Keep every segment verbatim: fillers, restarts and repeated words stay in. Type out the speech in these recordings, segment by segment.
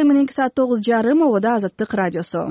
эртең мененки саат тогуз жарым обода Азаттык радиосу.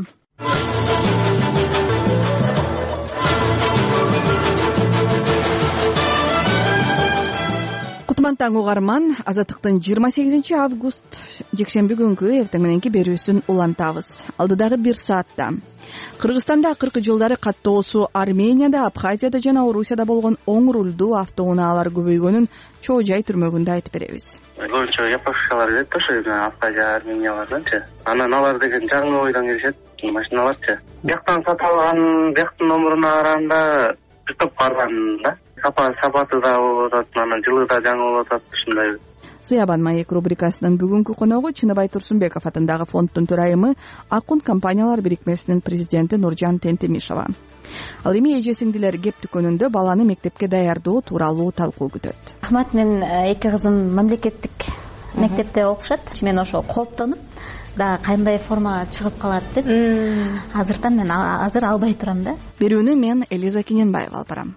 Кутман таң угарман, Азаттыктын жыйырма сегизинчи август жекшемби күнгү эртең мененки берүүсүн улантабыз. Алдыдагы бир саатта Кыргызстанда акыркы жылдары каттоосу Арменияда, Абхазияда жана Орусияда болгон оң рулдуу автоунаалар көбөйгөнүн чоо жай түрмөгүндө айтып беребиз. Көбүнчө япошкалар келет ошо Абхазия, Арменияларданчы. Анан алар деген жаңы ойдон келишет машиналарчы. Бияктан сатып алган, бияктын номуруна караганда бир топ барган да. Сапа сапаты да болуп атат, анан жылы да жаңы болуп атат, ушундай. Сыябан маек рубрикасынын бүгүнкү коногу Чыныбай Турсунбеков атындагы фонддун төрайымы, Акун компаниялар бирикмесинин президенти Нуржан Тентемишова. Ал эми эже-сиңдилер кеп дүкөнүндө баланы мектепке даярдоо тууралуу талкуу күтөт. Ахмат, мен эки кызым мамлекеттик мектепте окушат. Мен ошо кооптонуп, да кандай форма чыгып калат деп азыртан мен азыр албай турам да. Берүүнү мен Элиза Кененбаева алып барам.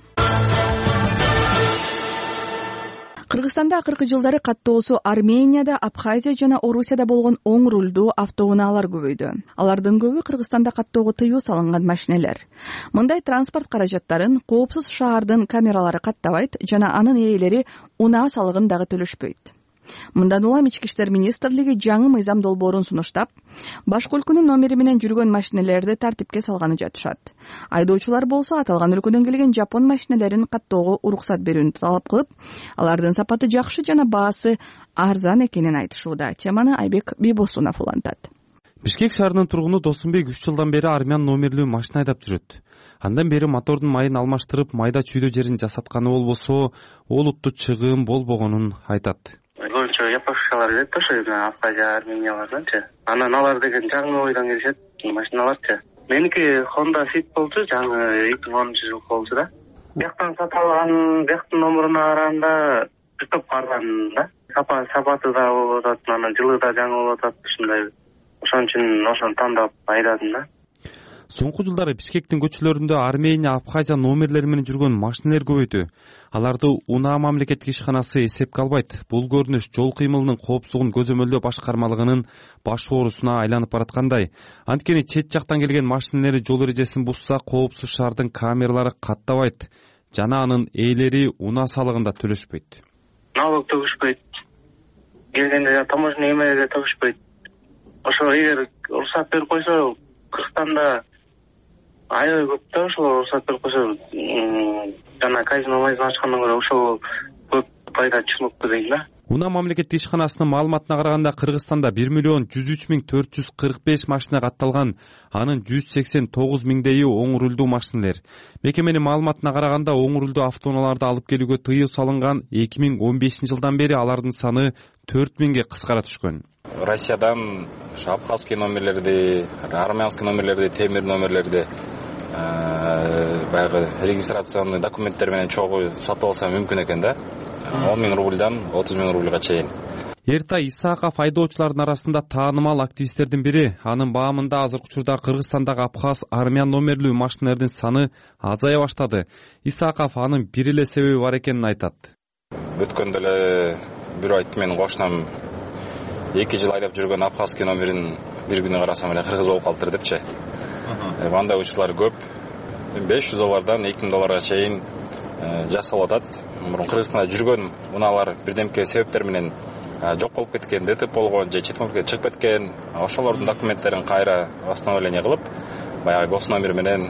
Кыргызстанда акыркы жылдары каттоосу Арменияда, Абхазия жана Орусияда болгон оң рулдуу автоунаалар көбөйдү. Алардын көбү Кыргызстанда каттоого тыюу салынган машинелер. Мындай транспорт каражаттарын коопсуз шаардын камералары каттабайт жана анын ээлери унаа салыгын дагы төлөшпөйт. Мындан улам Ички иштер министрлиги жаңы мыйзам долбоорун сунуштап, башка өлкөнүн номери менен жүргөн машинелерди тартипке салганы жатышат. Айдоочулар болсо аталган өлкөдөн келген жапон машинелерин каттоого уруксат берүүнү талап кылып, алардын сапаты жакшы жана баасы арзан экенин айтышууда. Теманы Айбек Бибосунов улантат. Бишкек шаарынын тургуну Досунбек үч жылдан бери армян номерлүү машина айдап жүрөт. Андан бери мотордун майын алмаштырып, майда чүйдө жерин жасатканы болбосо, олуттуу чыгым болбогонун айтат. Көбүнчө япошкалар келет ошо Абхазия, Арменияларданчы. Анан алар деген жаңы ойдон келишет машиналарчы. Меники Honda Fit болчу, жаңы эки миң онунчу жыл болчу да. Бияктан сатып алган, бияктын номуруна караганда бир топ барган да. Сапа сапаты да болуп атат, анан жылы да жаңы болуп атат, ушундай. Ошон үчүн ошону тандап айдадым да. Соңку жылдары Бишкектин көчөлөрүндө Армения, Абхазия номерлери менен жүргөн машинелер көбөйдү. Аларды унаа мамлекеттик ишканасы эсепке албайт. Бул көрүнүш жол кыймылынын коопсуздугун көзөмөлдөө башкармалыгынын баш оорусуна айланып бараткандай. Анткени чет жактан келген машинелер жол эрежесин бузса, коопсуз шаардын камералары каттабайт жана анын ээлери унаа салыгында төлөшпөйт. Налог төгүшпөйт. Келгенде таможня эмелерге төгүшпөйт. Ошо эгер уруксат берип койсо, Кыргызстанда аябай көп да, ошол уруксат берип койсо, жана казино майзын ачкандан көрө ошол көп пайда чыгып дейм да. Унаа мамлекеттик ишканасынын маалыматына караганда Кыргызстанда бир миллион жүз үч миң төрт жүз кырк беш машина катталган, анын жүз сексен тогуз миңдейи оң рулдуу машинелер. Мекеменин маалыматына караганда оң рулдуу автоунааларды алып келүүгө тыюу салынган эки миң он бешинчи жылдан бери алардын саны төрт миңге кыскара түшкөн. Россиядан абхазский номерлерди, армянский номерлерди, темир номерлерди баягы регистрационный документтер менен чогуу сатып алса мүмкүн экен да. он миң рубльдан отуз миң рубльга чейин. Эртай Исаков айдоочулардын арасында таанымал активисттердин бири. Анын баамында азыркы учурда Кыргызстандагы абхаз, армян номерлүү машинелердин саны азая баштады. Исаков анын бир эле себеби бар экенин айтат. Өткөндө эле бирөө айтты, менин кошунам эки жыл айдап жүргөн абхазский номерин бир күнү карасам эле кыргыз болуп калыптыр депчи. Андай учурлар көп. беш жүз доллардан эки миң долларга чейин жасалып атат. Мурун Кыргызстанда жүргөн унаалар бирдемке себептер менен жок болуп кеткен, ДТП болгон же чет мамлекетке чыгып кеткен. Ошолордун документтерин кайра восстановление кылып, баягы гос номер менен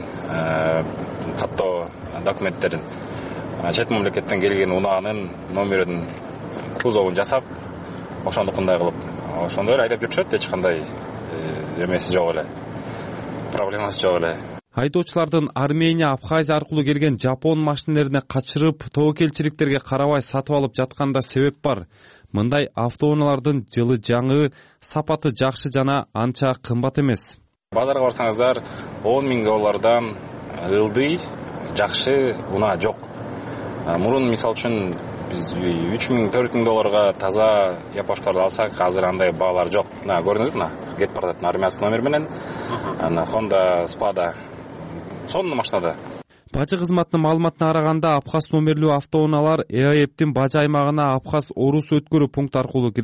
каттоо документтерин чет мамлекеттен келген унаанын номерин кузовун жасап, ошондукундай кылып, ошондой айдап жүрүшөт, эч кандай эмеси жок эле. Проблемасы жок эле. Айдоочулардын Армения, Абхазия аркылуу келген жапон машинелерине качырып, тобокелчиликтерге карабай сатып алып жатканда себеп бар. Мындай автоунаалардын жылы жаңы, сапаты жакшы жана анча кымбат эмес. Базарга барсаңыздар, он миң доллардан ылдый жакшы унаа жок. Мурун мисал үчүн биз үч миң төрт миң долларга таза япошкаларды алсак, азыр андай баалар жок. Мына көрдүңүзбү, мына кетип баратат армянский номер менен. Ана Honda Spada сонун машинада. Бажы кызматынын маалыматына караганда, абхаз номерлүү автоунаалар ЭАЭптин бажы аймагына абхаз орус өткөрүү пункт аркылуу кирет.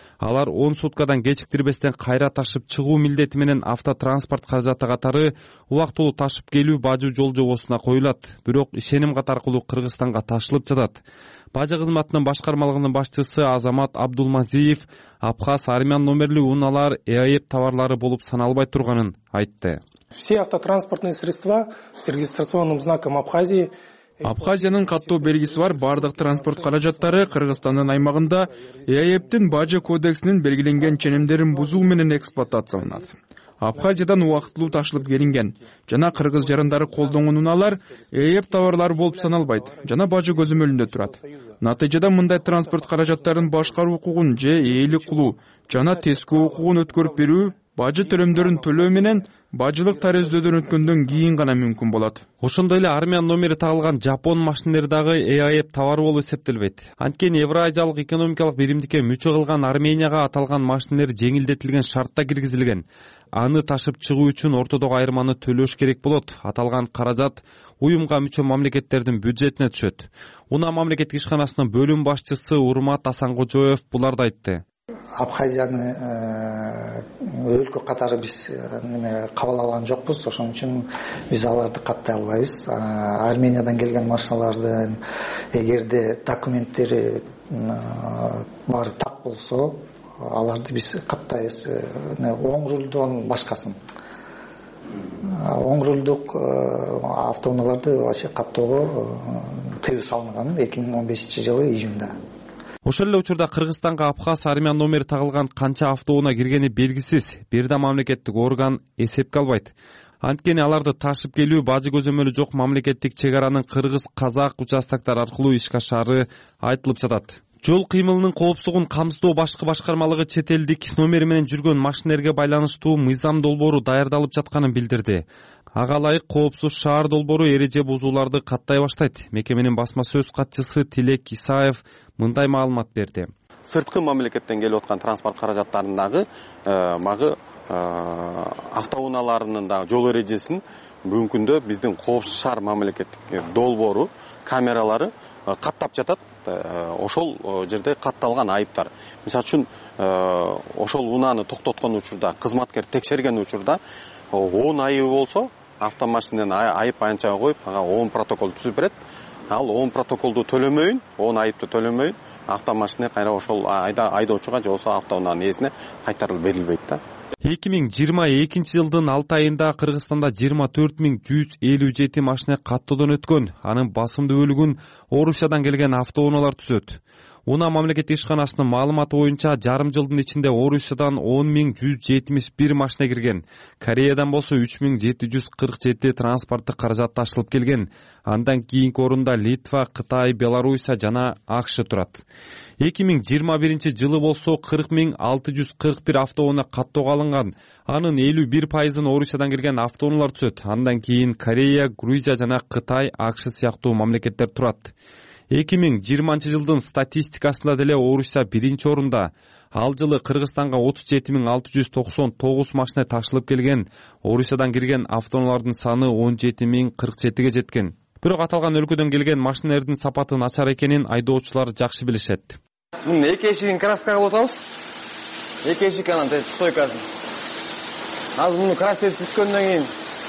Алар он суткадан кечиктирбестен кайра ташып чыгуу милдети менен автотранспорт каражаты катары убактылуу ташып келүү бажы жол жобосуна коюлат. Бирок ишеним кат аркылуу Кыргызстанга ташылып жатат. Бажы кызматынын башкармалыгынын башчысы Азамат Абдулмазиев Абхаз армян номерлүү унаалар ЭАЭП товарлары болуп саналбай турганын айтты. Все автотранспортные средства с регистрационным знаком Абхазии. Абхазиянын каттоо белгиси бар бардык транспорт каражаттары Кыргызстандын аймагында ЭАЭПтин бажы кодексинин белгиленген ченемдерин бузуу менен эксплуатацияланат. Абхазиядан убактылуу ташылып келинген жана кыргыз жарандары колдонгон унаалар ЭАЭП товарлары болуп саналбайт жана бажы көзөмөлүндө турат. Натыйжада мындай транспорт каражаттарын башкаруу укугун же ээлик кылуу жана тескөө укугун өткөрүп берүү бажы төлөмдөрүн төлөө менен бажылык тарөздөөдөн өткөндөн кийин гана мүмкүн болот. Ошондой эле армян номери тагылган жапон машинелери дагы ЭАЭП товары болуп эсептелбейт. Анткени Евразиялык экономикалык биримдикке мүчө кылган Арменияга аталган машинелер жеңилдетилген шартта киргизилген. Аны ташып чыгуу үчүн ортодогу айырманы төлөш керек болот. Аталган каражат уюмга мүчө мамлекеттердин бюджетине түшөт. Унаа мамлекеттик ишканасынын бөлүм башчысы Урмат Асанкожоев буларды айтты. Абхазияны өлкө катары биз кабыл алган жокпуз. Ошон үчүн биз аларды каттай албайбыз. Армениядан келген машиналардын эгерде документтери баары так болсо, аларды биз каттайбыз. Оң рулдон башкасын. Оң рулдук автоунааларды вообще каттоого тыюу салынган эки миң он бешинчи жылы июнда. Ошол эле учурда Кыргызстанга Абхаз армян номери тагылган канча автоунаа киргени белгисиз. Бир да мамлекеттик орган эсепке албайт. Анткени аларды ташып келүү бажы көзөмөлү жок мамлекеттик чек аранын кыргыз-казак участоктор аркылуу ишке ашаары айтылып жатат. Жол кыймылынын коопсуздугун камсыздоо башкы башкармалыгы чет элдик номери менен жүргөн машинелерге байланыштуу мыйзам долбоору даярдалып жатканын билдирди. Ага ылайык коопсуз шаар долбоору эреже бузууларды каттай баштайт. Мекеменин басма сөз катчысы Тилек Исаев мындай маалымат берди. Сырткы мамлекеттен келип аткан транспорт каражаттарындагы магы автоунааларынын дагы жол эрежесин бүгүнкү күндө биздин коопсуз шаар мамлекеттик долбоору камералары каттап жатат. Ошол жерде катталган айыптар. Мисалы үчүн ошол унааны токтоткон учурда, кызматкер текшерген учурда он айыбы болсо, автомашиненин айып аянчага коюп, ага он протокол түзүп берет. Ал он протоколду төлөмөйүн, он айыпты төлөмөйүн, автомашина кайра ошол айдоочуга же болсо автоунаанын ээсине кайтарылып берилбейт да. эки миң жыйырма экинчи жылдын алты айында Кыргызстанда жыйырма төрт миң жүз элүү жети машина каттоодон өткөн. Анын басымдуу бөлүгүн Орусиядан келген автоунаалар түзөт. Унаа мамлекеттик ишканасынын маалыматы боюнча жарым жылдын ичинде Орусиядан он миң жүз жетимиш бир машина кирген. Кореядан болсо үч миң жети жүз кырк жети транспорттук каражат ташылып келген. Андан кийинки орунда Литва, Кытай, Белоруссия жана АКШ турат. эки миң жыйырма биринчи жылы болсо кырк миң алты жүз кырк бир автоунаа каттоого алынган. Анын элүү бир пайызын Орусиядан келген автоунаалар түзөт. Андан кийин Корея, Грузия жана Кытай, АКШ сыяктуу мамлекеттер турат. эки миң жыйырманчы жылдын статистикасында деле Орусия биринчи орунда. Ал жылы Кыргызстанга отуз жети миң алты жүз токсон тогуз машина ташылып келген. Орусиядан кирген автоунаалардын саны он жети миң кырк жетиге жеткен. Бирок аталган өлкөдөн келген машинелердин сапаты начар экенин айдоочулар жакшы билишет. Мына эки эшигин краска кылып атабыз. Эки эшик анан стойкасын. Азыр муну краска түзгөндөн кийин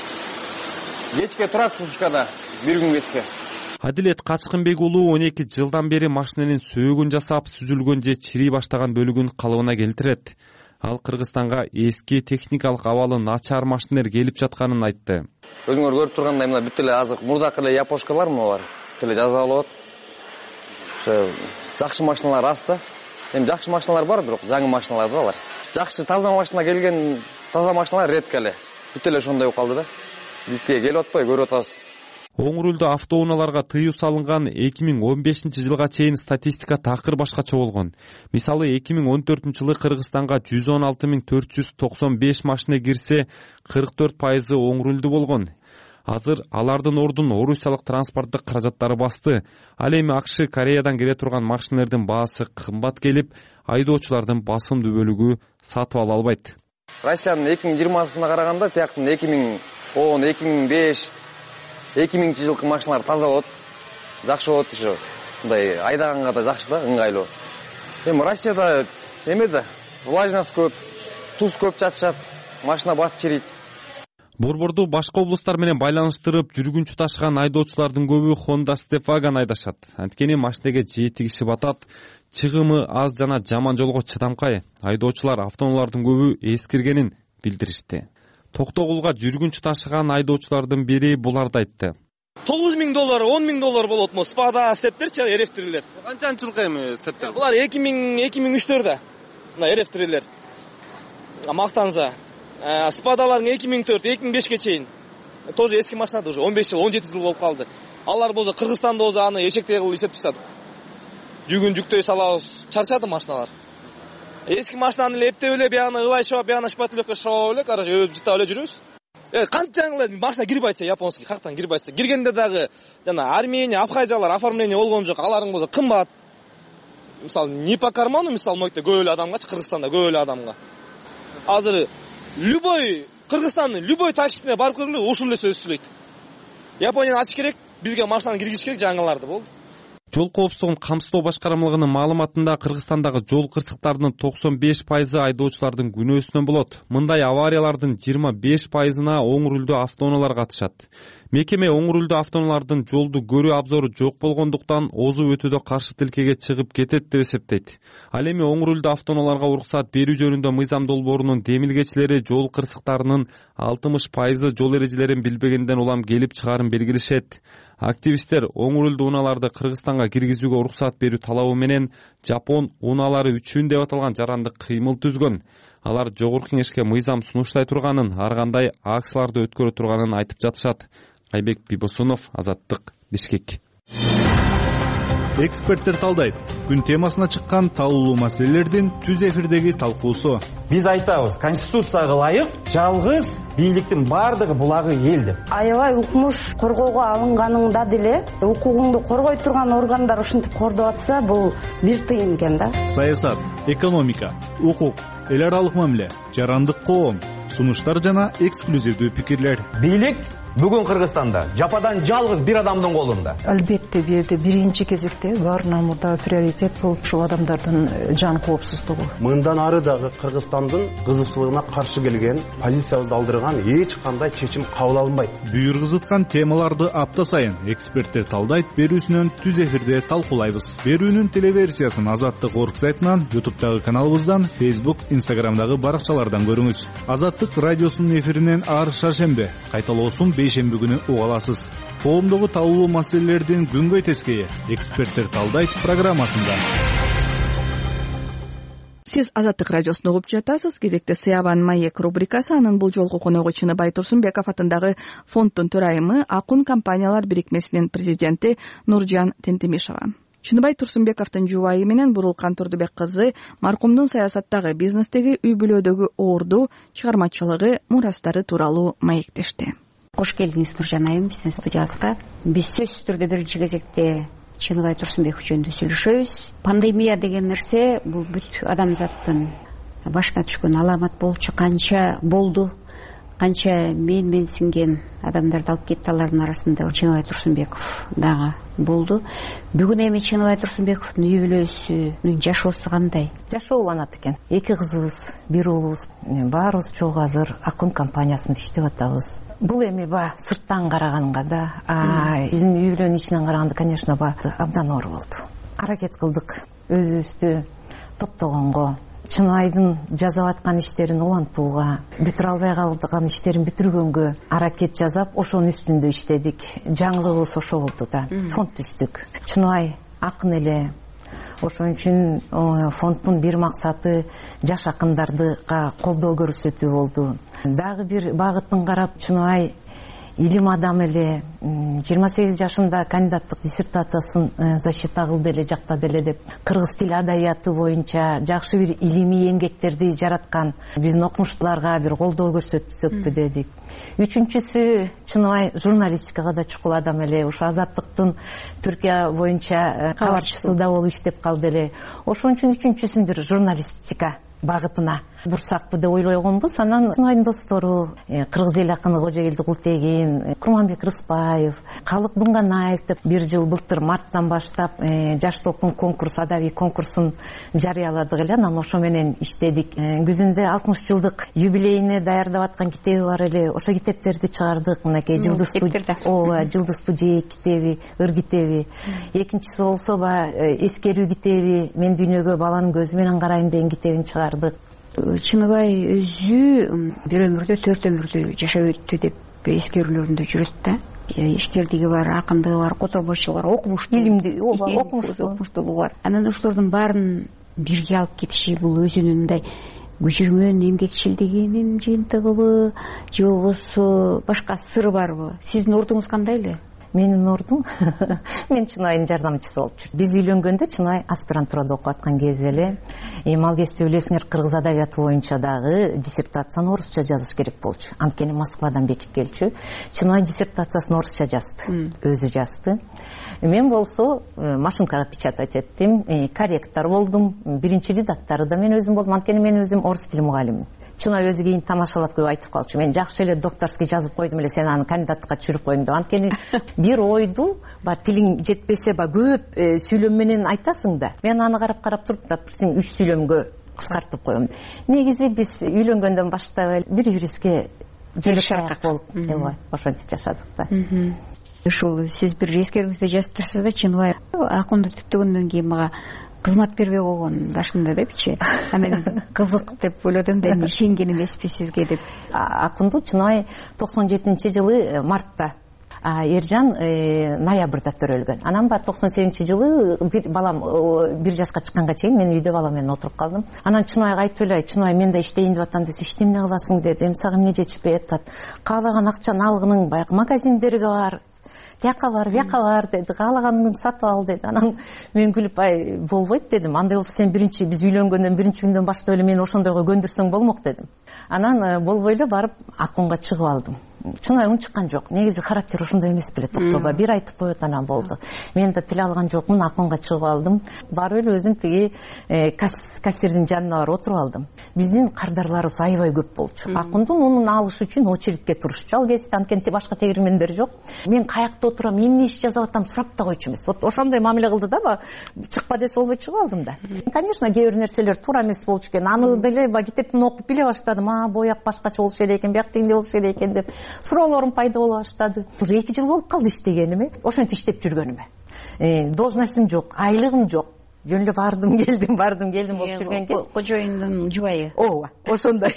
кечке турат сушкада, бир күн кечке. Адилет Качкынбек уулу он эки жылдан бери машиненин сөөгүн жасап, сүзүлгөн же чирий баштаган бөлүгүн калыбына келтирет. Ал Кыргызстанга эски техникалык абалы начар машинелер келип жатканын айтты. Өзүңөр көрүп тургандай мына бүт эле азыр мурдакы эле япошкалар мулар. Бүт эле жаза алып атат. Жакшы машиналар аз да. Эми жакшы машиналар бар, бирок жаңы машиналар да бар. Жакшы таза машина келген, таза машиналар редко эле. Бүт эле ошондой болуп калды да. Бизге келип атпай көрүп атабыз. Оң рулдуу автоунааларга тыюу салынган эки миң он бешинчи жылга чейин статистика такыр башкача болгон. Мисалы эки миң он төртүнчү жылы Кыргызстанга жүз он алты миң төрт жүз токсон беш машина кирсе, кырк төрт пайызы оң рулдуу болгон. Азыр алардын ордун Орусиялык транспорттук каражаттары басты. Ал эми АКШ Кореядан келе турган машинелердин баасы кымбат келип, айдоочулардын басымдуу бөлүгү сатып ала албайт. Россиянын эки миң жыйырмасына караганда тияктын эки миң он, эки миң беш, эки миңчи жылкы машиналар таза болот. Жакшы болот ошо. Мындай айдаганга да жакшы да, ыңгайлуу. Эми Россияда эме да влажность көп, туз көп жатышат, машина батып чирийт. Борборду башка облустар менен байланыштырып жүргүнчү ташыган айдоочулардын көбү Honda Stepwagon айдашат. Анткени машинеге жети киши батат, чыгымы аз жана жаман жолго чыдамкай. Айдоочулар автоунаалардын көбү эскиргенин билдиришти. Токтогулга жүргүнчү ташыган айдоочулардын бири буларды айтты. тогуз миң доллар, он миң доллар болот му? Спада стептерчи, эрефтирилер. Канчанчы жылкы эми стептер? Булар эки миң эки миң үчтөрдө. Мына эрефтирилер. Мактанса. Спадаларың эки миң төрт, эки миң бешке чейин. Тоже эски машина, уже он беш жыл, он жети жыл болуп калды. Алар болсо Кыргызстанда болсо аны эшектей кылып эсептештадык. Жүгүн жүктөй салабыз, чарчады машиналар. Эски машинаны эле эптеп эле бияны ылай шоп, бияны шпателевке шоп эле, короче, өзүп жыттап эле жүрөбүз. Э, канча эле машина кирип айтса, японский кактан кирип айтса, киргенде дагы жана Армения, Абхазиялар оформление болгон жок, аларың болсо кымбат. Мисалы, не по карману, мисалы, мойте көп эле адамгачы, Кыргызстанда көп эле адамга. Азыр любой Кыргызстандын любой таксисине барып көргүлө ушул эле сөз сүйлөйт. Японияны ачыш керек, бизге машинаны киргизиш керек, жаңыларды болду. Жол коопсуздугун камсыздоо башкармалыгынын маалыматында Кыргызстандагы жол кырсыктарынын токсон беш пайызы айдоочулардын күнөөсүнөн болот. Мындай авариялардын жыйырма беш пайызына оң рулдуу автоунаалар катышат. Мекеме оң рулдуу автоунаалардын жолду көрүү абзору жок болгондуктан озуп өтүүдө каршы тилкеге чыгып кетет деп эсептейт. Ал эми оң рулдуу автоунааларга уруксат берүү жөнүндө мыйзам долбоорунун демилгечилери жол кырсыктарынын алтымыш пайызы жол эрежелерин билбегенден улам келип чыгаарын белгилешет. Активисттер оң рулдуу унааларды Кыргызстанга киргизүүгө уруксат берүү талабы менен Жапон унаалары үчүн деп аталган жарандык кыймыл түзгөн. Алар жогорку кеңешке мыйзам сунуштай турганын, ар кандай акцияларды өткөрө турганын айтып жатышат. Айбек Бибосунов, Азаттык, Бишкек. Эксперттер талдайт. Күн темасына чыккан талуулуу маселелердин түз эфирдеги талкуусу. Биз айтабыз, конституцияга ылайык жалгыз бийликтин бардыгы булагы эл деп. Аябай укмуш коргоого алынганыңда деле укугуңду коргой турган органдар ушинтип кордоп атса, бул бир тыйын экен да. Саясат, экономика, укук, эл аралык мамиле, жарандык коом, сунуштар жана эксклюзивдүү пикирлер. Бийлик бүгүн Кыргызстанда жападан жалгыз бир адамдын колунда. Албетте бул жерде биринчи кезекте баарынан мурда приоритет болуп ушул адамдардын жан коопсуздугу. Мындан ары дагы Кыргызстандын кызыкчылыгына каршы келген, позициябызды алдырган эч кандай чечим кабыл алынбайт. Бүйүр кызыткан темаларды апта сайын эксперттер талдайт берүүсүнөн түз эфирде талкуулайбыз. Берүүнүн телеверсиясын Азаттык орг сайтынан, ютубтагы каналыбыздан, Facebook, Instagramдагы баракчалардан көрүңүз. Азаттык радиосунун эфиринен ар шаршемби, кайталоосун бейшемби күнү уга аласыз. Коомдогу талуулуу маселелердин күнгөй тескейи эксперттер талдайт программасында. Сиз Азаттык радиосун угуп жатасыз. Кезекте Сыябан маек рубрикасы. Анын бул жолку коногу Чыныбай Турсунбеков атындагы фонддун төрайымы, Акун компаниялар бирикмесинин президенти Нуржан Тентемишова. Чыныбай Турсунбековдун жубайы менен Бурулкан Турдубек кызы маркумдун саясаттагы, бизнестеги, үй бүлөдөгү орду, чыгармачылыгы, мурастары тууралуу маектешти. Кош келдиңиз Нуржан айым биздин студиябызга. Биз сөзсүз түрдө биринчи кезекте Чыныбай Турсунбеков жөнүндө сүйлөшөбүз. Пандемия деген нерсе бул бүт адамзаттын башына түшкөн аламат болчу. Канча болду, канча мен мен синген адамдарды алып кетти. Алардын арасында Чыныбай Турсунбеков дагы болду. Бүгүн эми Чыныбай Турсунбековдун үй бүлөсүнүн жашоосу кандай? Жашоо уланат экен. Эки кызыбыз, бир уулубуз, баарыбыз чогуу азыр Акун компаниясында иштеп атабыз. Бул эми ба сырттан караганга да, а биздин үй бүлөнүн ичинен караганда, конечно, ба абдан оор болду. Аракет кылдык өзүбүздү топтогонго, Чыныбайдын жазап аткан иштерин улантууга, бүтүрө албай калган иштерин бүтүргөнгө аракет жасап, ошонун үстүндө иштедик. Жаңылыгыбыз ошо болду да. Фонд түздүк. Чыныбай акын эле. Ошон үчүн фонддун бир максаты жаш акындардыга колдоо көрсөтүү болду. Дагы бир багытын карап, Чыныбай илим адам эле, жыйырма сегиз жашында кандидаттык диссертациясын защита кылды эле, жактады эле деп, кыргыз тил адабияты боюнча жакшы бир илимий эмгектерди жараткан. Биздин окумуштууларга бир колдоо көрсөтсөкпү дедик. Үчүнчүсү, Чыныбай журналистикага да чукул адам эле. Ушу Азаттыктын Түркия боюнча кабарчысы да болуп иштеп калды эле. Ошон үчүн үчүнчүсүн бир журналистика багытына бурсакпы деп ойлогонбуз. Анан Чыныбайдын достору кыргыз эл акыны Кожоэлди Култегин, Курманбек Рыспаев, Калык Дунганаев деп бир жыл былтыр марттан баштап жаш толкун конкурс, адабий конкурсун жарыяладык эле. Анан ошо менен иштедик. Күзүндө алтымыш жылдык юбилейине даярдап аткан китеби бар эле. Ошо китептерди чыгардык. Мынакей жылдыз ооба жылдыз студия китеби, ыр китеби. Экинчиси болсо баягы эскерүү китеби, мен дүйнөгө баланын көзү менен карайм деген китебин чыгардык. Чыныбай өзү бир өмүрдө төрт өмүрдү жашап өттү деп эскерүүлөрүндө жүрөт да. Ишкердиги бар, акындыгы бар, которбойчулугу бар, окумуштуу, илимди, ооба, окумуштуулугу бар. Анан ошолордун баарын бирге алып кетиши бул өзүнүн мындай көчүрмөн эмгекчилдигинин жыйынтыгыбы, же болбосо башка сыры барбы? Сиздин ордуңуз кандай эле? Менин ордум мен Чыныбайдын жардамчысы болуп жүрдүм. Биз үйлөнгөндө Чыныбай аспирантурада окуп аткан кезде эле, эми ал кезде билесиңер, кыргыз адабияты боюнча дагы диссертацияны орусча жазыш керек болчу. Анткени Москвадан бекип келчү. Чыныбай диссертациясын орусча жазды, өзү жазды. Мен болсо машинкага печатать эттим, корректор болдум, биринчи редактору да мен өзүм болдум. Анткени мен өзүм орус тили мугалимимин. Чыныбай өзү кийин тамашалап көп айтып калчу. Мен жакшы эле докторский жазып койдум эле, сен аны кандидатка түшүрүп койдуң деп. Анткени бир ойду, ба тилиң жетпесе, ба көп сүйлөм менен айтасың да. Мен аны карап-карап туруп, допустим, үч сүйлөмгө кыскартып коем. Негизи биз үйлөнгөндөн баштап бир юристке жөлөк болуп, ошентип жашадык да. Ушул сиз бир эскерүүңүздө жазып турсуз да, Чыныбай акынды түптөгөндөн кийин мага кызмат бербей койгон башында депчи. Анан кызык деп ойлодум да, эми ишенген эмеспи сизге деп. Акынды Чыныбай токсон жетинчи жылы мартта, Эржан ноябрда төрөлгөн. Анан ба токсон сегизинчи жылы бир балам бир жашка чыкканга чейин мен үйдө балам менен отуруп калдым. Анан Чыныбайга айтып эле, Чыныбай мен да иштейин деп атам десе, иштей эмне кыласың деди. Эми сага эмне жетишпей атат? Каалаган акчаны алгының баягы магазиндерге бар, тияка бар, бияка бар деди, каалаганыңды сатып ал деди. Анан мен күлүп, ай болбойт дедим. Андай болсо сен биринчи биз үйлөнгөндөн биринчи күндөн баштап эле мени ошондойго көндүрсөң болмок дедим. Анан болбой эле барып аконго чыгып алдым. Чыныбай унчуккан жок. Негизи характер ошондой эмес беле, токтоба бир айтып коет, анан болду. Мен да тил алган жокмун, аконго чыгып алдым. Барып эле өзүм тиги кассирдин жанына барып отуруп алдым. Биздин кардарларыбыз аябай көп болчу. Акындын унун алыш үчүн очередке турушчу. Ал кезде анткени башка тегирмендер жок. Мен каякта отурам, эмне иш жазып атам сурап да койчу эмес. Вот ошондой мамиле кылды да, чыкпа десе болбой чыгып алдым да. Конечно, кээ бир нерселер туура эмес болчу экен. Аны деле китептин окуп биле баштадым. А, бояк башкача болуш керек экен, бияк тигиндей болуш керек экен деп суроолорум пайда боло баштады. Уже эки жыл болуп калды иштегениме, ошентип иштеп жүргөнүмө. Должностум жок, айлыгым жок. Жөн эле бардым, келдим, бардым, келдим болуп жүргөн кез. Кожоюндун жубайы. Ооба, ошондой.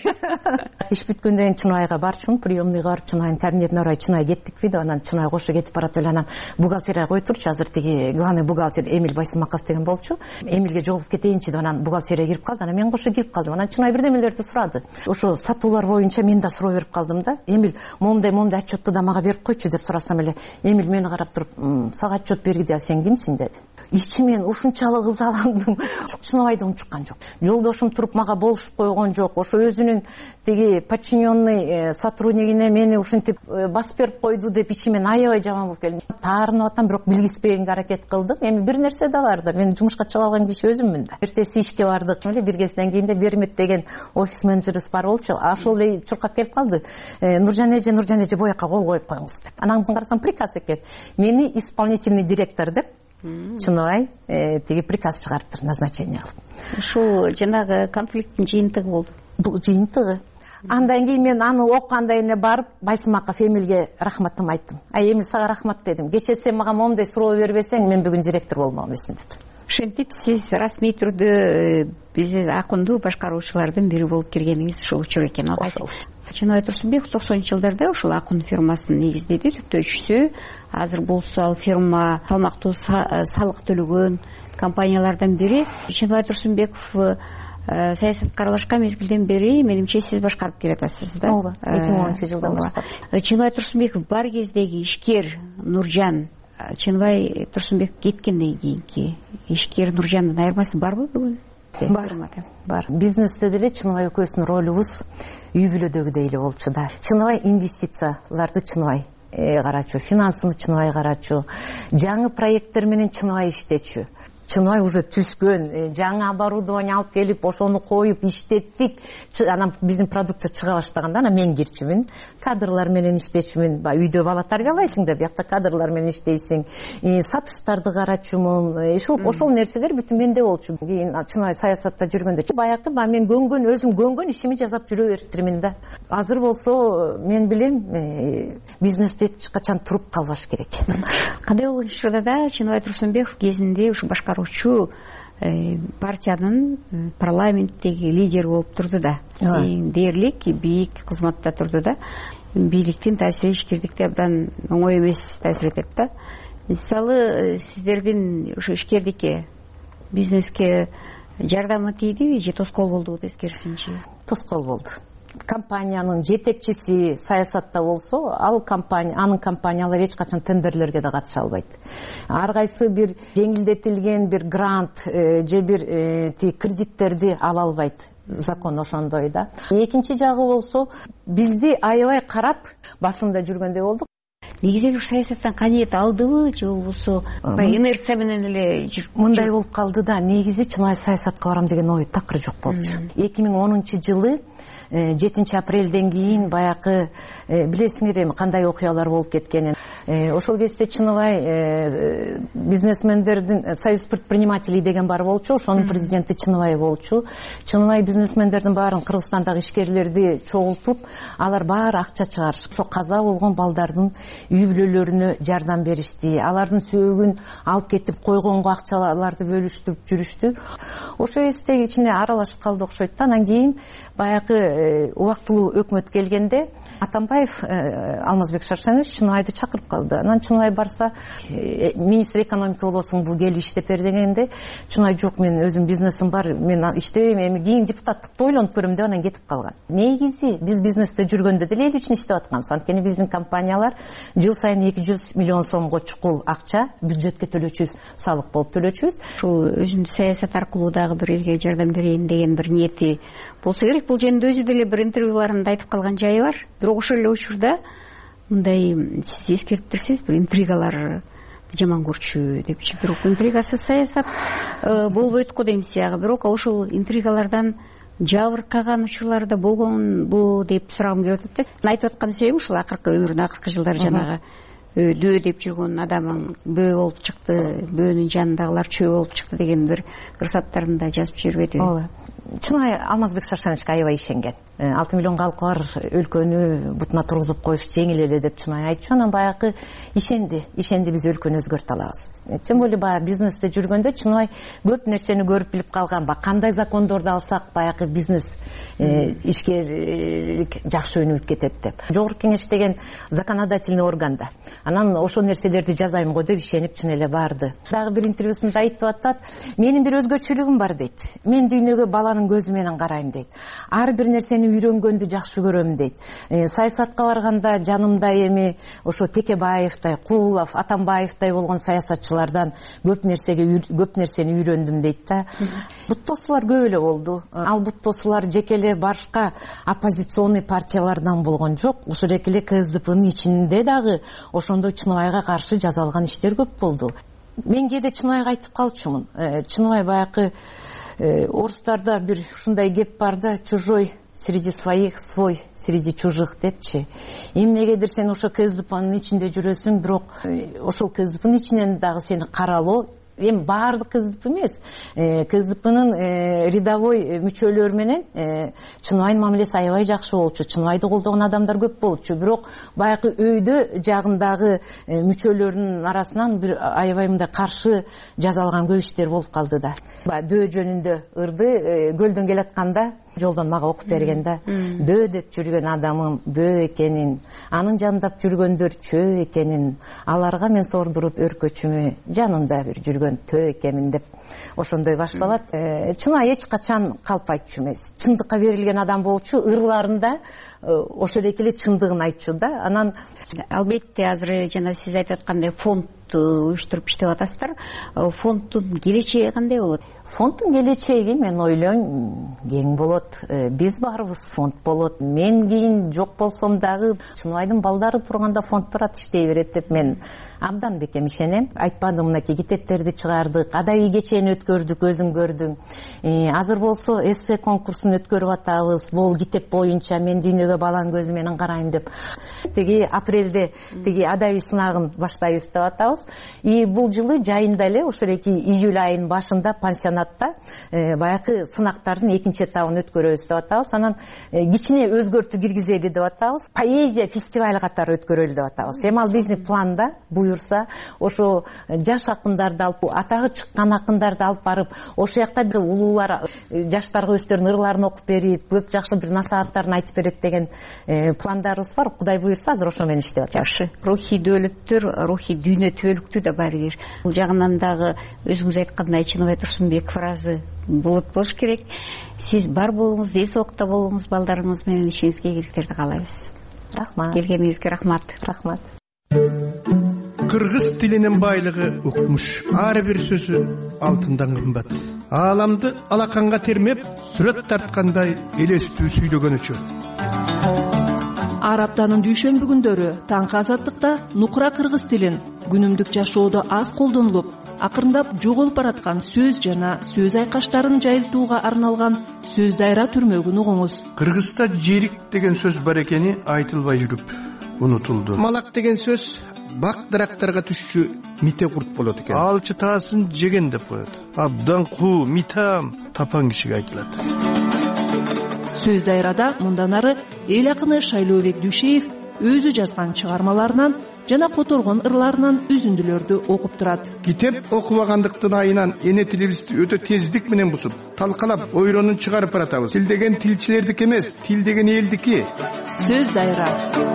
Иш бүткөндөн кийин Чыныбайга барчумун, приемныйга барып, Чыныбайдын кабинетине барып, Чыныбай кеттикпи деп, анан Чыныбай кошо кетип барат эле, анан бухгалтерияга кой турчу, азыр тиги главный бухгалтер Эмиль Байсымаков деген болчу. Эмилге жолугуп кетейинчи деп, анан бухгалтерияга кирип калды. Анан мен кошо кирип калдым. Анан Чыныбай бирдемелерди сурады. Ошо сатуулар боюнча мен да суроо берип калдым да. Эмиль, момундай момундай отчетту да мага берип койчу деп сурасам эле, Эмиль мени карап туруп, сага отчет бергиде, сен кимсиң деди. Ичимен ушунчалык ызаландым. Чыныбайды унчуккан жок. Жолдошум туруп мага болушуп койгон жок. Ошо өзүнүн тиги подчиненный сотруднигине мени ушинтип басып берип койду деп ичимен аябай жаман болуп келдим. Таарынып атам, бирок билгизбегенге аракет кылдым. Эми бир нерсе да бар да, мен жумушка чыга алган киши өзүммүн да. Эртеси ишке бардык. Эле бир кезден кийин Бермет деген офис менеджерибиз бар болчу. Ошол эле чуркап келип калды. Нуржан эже, Нуржан эже боякка кол коюп коюңуз деп. Анан карасам приказ экен. Мени исполнительный директор деп Чыныбай тиги приказ чыгарттыр, назначение кылып. Ушул жанагы конфликттин жыйынтыгы болду. Бул жыйынтыгы. Андан кийин мен аны окугандан кийин барып Байсымаков Эмилге рахматымды айттым. Ай Эмил, сага рахмат дедим. Кечээ сен мага момундай суроо бербесең, мен бүгүн директор болмок эмесмин деп. Ошентип сиз расмий түрдө биз акынды башкаруучулардын бири болуп киргениңиз ушул учур экен. Чыныбай Турсунбеков токсонунчу жылдарда ушул акын фирмасын негиздеди, түптөөчүсү. Азыр болсо ал фирма салмактуу салык төлөгөн компаниялардан бири. Чыныбай Турсунбеков саясатка аралашкан мезгилден бери менимче сиз башкарып келатасыз да. Ооба, эки миң онунчу жылдан баштап. Чыныбай Турсунбеков бар кездеги ишкер Нуржан, Чыныбай Турсунбеков кеткенден кийинки ишкер Нуржандын айырмасы барбы бүгүн? Бар, бар. Бизнесте деле Чыныбай экөөбүздүн ролубуз үй бүлөдөгүдөй эле болчу да. Чыныбай инвестицияларды Чыныбай карачу, финансыны Чыныбай карачу, жаңы проекттер менен Чыныбай иштечү. Чыныбай уже түскөн, жаңы оборудование алып келип, ошону коюп иштеттик. Анан биздин продукция чыга баштаганда анан мен кирчүмүн, кадрлар менен иштечүмүн. Баягы үйдө бала тарбиялайсың да, биякта кадрлар менен иштейсиң. Сатыштарды карачумун. Ошол нерселер бүтүн менде болчу. Кийин Чыныбай саясатта жүргөндө баягы мен көнгөн, өзүм көнгөн ишими жасап жүрө бериптирмин да. Азыр болсо мен билем, бизнесте эч качан туруп калбаш керек. Кандай болгон учурда да Чыныбай Турсунбеков кезинде ушу башкаруучу партиянын парламенттеги лидери болуп турду да. Эң дээрлик, бийик кызматта турду да. Бийликтин таасири ишкердикте абдан оңой эмес таасир этет да. Мисалы, сиздердин ушу ишкердикке, бизнеске жардамы тийдиби же тоскоол болдубу тескерисинчи? Тоскоол болду. Компаниянын жетекчиси саясатта болсо, ал компания, анын компаниялары эч качан тендерлерге да катыша албайт. Ар кайсы бир жеңилдетилген бир грант же бир кредиттерди ала албайт. Закон ошондой да. Экинчи жагы болсо, бизди аябай карап басында жүргөндөй болдук. Негизи саясаттан каниет алдыбы же болбосо инерция менен эле жүрүп? Мындай болуп калды да, негизи Чыныбай саясатка барам деген ой такыр жок болчу. эки миң онунчу жылы жетинчи апрелден кийин баягы билесиңер эми кандай окуялар болуп кеткенин. Ошол кезде Чыныбай бизнесмендердин Союз предпринимателей деген бар болчу, ошонун президенти Чыныбай болчу. Чыныбай бизнесмендердин баарын, Кыргызстандагы ишкерлерди чогултуп, алар баары акча чыгарышып, ошо каза болгон балдардын үй бүлөлөрүнө жардам беришти. Алардын сөөгүн алып кетип койгонго акчаларды бөлүштүрүп жүрүштү. Ошо кезде ичине аралашып калды окшойт да. Анан кийин баягы убактылуу өкмөт келгенде Атамбаев Алмазбек Шаршенович Чыныбайды чакырып калды. Анан Чыныбай барса, министр экономика болосуң, бул келип иштеп бер дегенде, Чыныбай жок, мен өзүм бизнесим бар, мен иштебейм, эми кийин депутаттыкты ойлонуп көрөм деп анан кетип калган. Негизи биз бизнесте жүргөндө деле эл үчүн иштеп атканбыз. Анткени биздин компаниялар жыл сайын эки жүз миллион сомго чукул акча бюджетке төлөчүбүз, салык болуп төлөчүбүз. Ушул өзүмдү саясат аркылуу дагы бир элге жардам берейин деген бир ниети болсо керек. Бул жөнүндө өзү деле бир интервьюларында айтып калган жайы бар. Бирок ошол эле учурда мындай сиз эскериптирсиз, бир интригалар жаман көрчү депчи. Бирок интригасыз саясат болбойт го дейм сиягы. Бирок ошол интригалардан жабыркаган учурлар да болгонбу деп сурагым келип атат да. Айтып аткан себебим ушул акыркы өмүрүнүн акыркы жылдары жанагы дөө деп жүргөн адамың бөө болуп чыкты, бөөнүн жанындагылар чөө болуп чыкты деген бир кырсаттарында жазып жүрбөдү. Ооба. Чыныбай Алмазбек Шаршеновичке аябай ишенген. алты миллион калкы бар өлкөнү бутуна тургузуп коюш жеңил эле деп Чыныбай айтчу. Анан баягы ишенди, ишенди биз өлкөнү өзгөртө алабыз. Тем более баягы бизнесте жүргөндө Чыныбай көп нерсени көрүп билип калган. Баягы кандай закондорду алсак баягы бизнес ишкерлик жакшы өнүгүп кетет деп. Жогорку кеңеш деген законодательный органда. Анан ошол нерселерди жазайм го деп ишенип чын эле барды. Дагы бир интервьюсунда айтып атат, менин бир өзгөчөлүгүм бар дейт. Мен дүйнөгө баланын көзү менен карайм дейт. Ар бир нерсени үйрөнгөндү жакшы көрөм дейт. Саясатка барганда жанымда эми ошо Текебаевтай, Куулов, Атамбаевтай болгон саясатчылардан көп нерсеге көп нерсени үйрөндүм дейт да. Буттосулар көп эле болду. Ал буттосулар жеке эле башка оппозиционный партиялардан болгон жок. Ушул эле КСДПнын ичинде дагы ошондой Чыныбайга каршы жазалган иштер көп болду. Мен кээде Чыныбайга айтып калчумун. Чыныбай баягы орустарда бир ушундай кеп бар да, чужой среди своих, свой среди чужих депчи. Эмнегедир сен ошо КСДПнын ичинде жүрөсүң, бирок ошол КСДПнын ичинен дагы сени каралоо, эми баардык КСДП эмес, КСДПнын рядовой мүчөлөрү менен Чыныбайдын мамилеси аябай жакшы болчу. Чыныбайды колдогон адамдар көп болчу. Бирок баягы өйдө жагындагы мүчөлөрүнүн арасынан бир аябай мындай каршы жазалган көп иштер болуп калды да. Дөө жөнүндө ырды көлдөн келатканда жолдон мага окуп берген да. Дөө деп жүргөн адамым бөө экенин, анын жандап жүргөндөр чөө экенин, аларга мен сордуруп өркөчүмө жанында бир жүргөн төө экенмин деп ошондой башталат. Чыныбай эч качан калп айтчу эмес. Чындыкка берилген адам болчу, ырларында ошол эле чындыгын айтчу да. Анан албетте азыр жана сиз айтып аткандай фонд уюштуруп иштеп атасыздар. Фонддун келечеги кандай болот? Фонддун келечеги мен ойлойм кең болот. Биз барыбыз фонд болот. Мен кийин жок болсом дагы Чыныбайдын балдары турганда фонд турат, иштей берет деп мен абдан бекем ишенем. Айтпадым, мынакей китептерди чыгардык, адайы кечени өткөрдүк, өзүң көрдүң. Азыр болсо эссе конкурсун өткөрүп атабыз. Бул китеп боюнча мен дүйнөгө баланын көзү менен карайм деп. Тиги апрелде тиги адайы сынагын баштайбыз деп атабыз. И бул жылы жайында эле ошол эки июль айынын башында пансионатта баягы сынактардын экинчи этабын өткөрөбүз деп атабыз. Анан кичине өзгөртүү киргизели деп атабыз. Поэзия фестиваль катары өткөрөлү деп атабыз. Эми ал биздин планда буюрса, ошо жаш акындарды алып, атагы чыккан акындарды алып барып, ошол жакта бир улуулар жаштарга өздөрүнүн ырларын окуп берип, көп жакшы бир насааттарын айтып берет деген пландарыбыз бар. Кудай буюрса, азыр ошо менен иштеп атабыз. Жакшы. Рухий дөөлөттөр, рухий дүйнө түбөлүктүү да барыбир. Бул жагынан дагы өзүңүз айткандай Чыныбай Турсунбеков ыраазы болот болуш керек. Сиз бар болуңуз, эс соокта болуңуз, балдарыңыз менен ишиңизге ийгиликтерди каалайбыз. Рахмат. Келгениңизге рахмат. Рахмат. Кыргыз тилинин байлыгы укмуш. Ар бир сөзү алтындан кымбат. Ааламды алаканга термеп, сүрөт тарткандай элестүү сүйлөгөнүчү. Ар аптанын дүйшөмбү күндөрү таңкы азаттыкта нукура кыргыз тилин күнүмдүк жашоодо аз колдонулуп, акырындап жоголуп бараткан сөз жана сөз айкаштарын жайылтууга арналган сөз дайра түрмөгүн угуңуз. Кыргызда жерик деген сөз бар экени айтылбай жүрүп унутулду. Малак деген сөз бак дарактарга түшчү мите курт болот экен. Алчы таасын жеген деп коет. Абдан куу, митам тапан кишиге айтылат. Сөз дайрада мындан ары эл акыны Шайлообек Дүйшеев өзү жазган чыгармаларынан жана которгон ырларынан үзүндүлөрдү окуп турат. Китеп окубагандыктын айынан эне тилибизди өтө тездик менен бусуп, талкалап, ойронун чыгарып баратабыз. Тил деген тилчилердики эмес, тил деген элдики. Сөз дайра.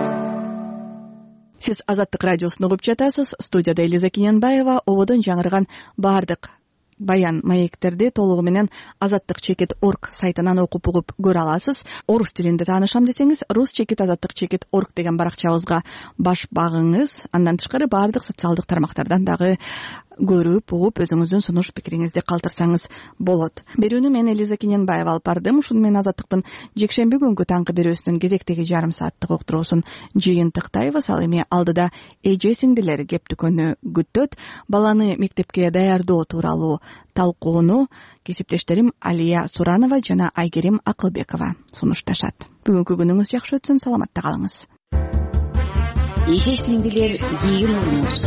Сиз Азаттык радиосун угуп жатасыз. Студияда Элиза Кененбаева. Ободон жаңырган бардык баян маектерди толугу менен азаттык чекит точка орг сайтынан окуп угуп көрө аласыз. Орус тилинде таанышам десеңиз, рус чекит азаттык чекит точка орг деген баракчабызга баш багыңыз. Андан тышкары бардык социалдык тармактардан дагы көрүп угуп өзүңүздүн сунуш пикириңизди калтырсаңыз болот. Берүүнү мен Элиза Кененбаева алып бардым. Ушуну менен азаттыктын жекшемби күнгү таңкы берүүсүнүн кезектеги жарым сааттык уктуруусун жыйынтыктайбыз. Ал эми алдыда эже сиңдилер кептүкөнү күттөт. Баланы мектепке даярдоо тууралуу талкууну кесиптештерим Алия Суранова жана Айгерим Акылбекова сунушташат. Бүгүнкү күнүңүз жакшы өтсүн, саламатта калыңыз. Эже сиңдилер кийин уруңуз.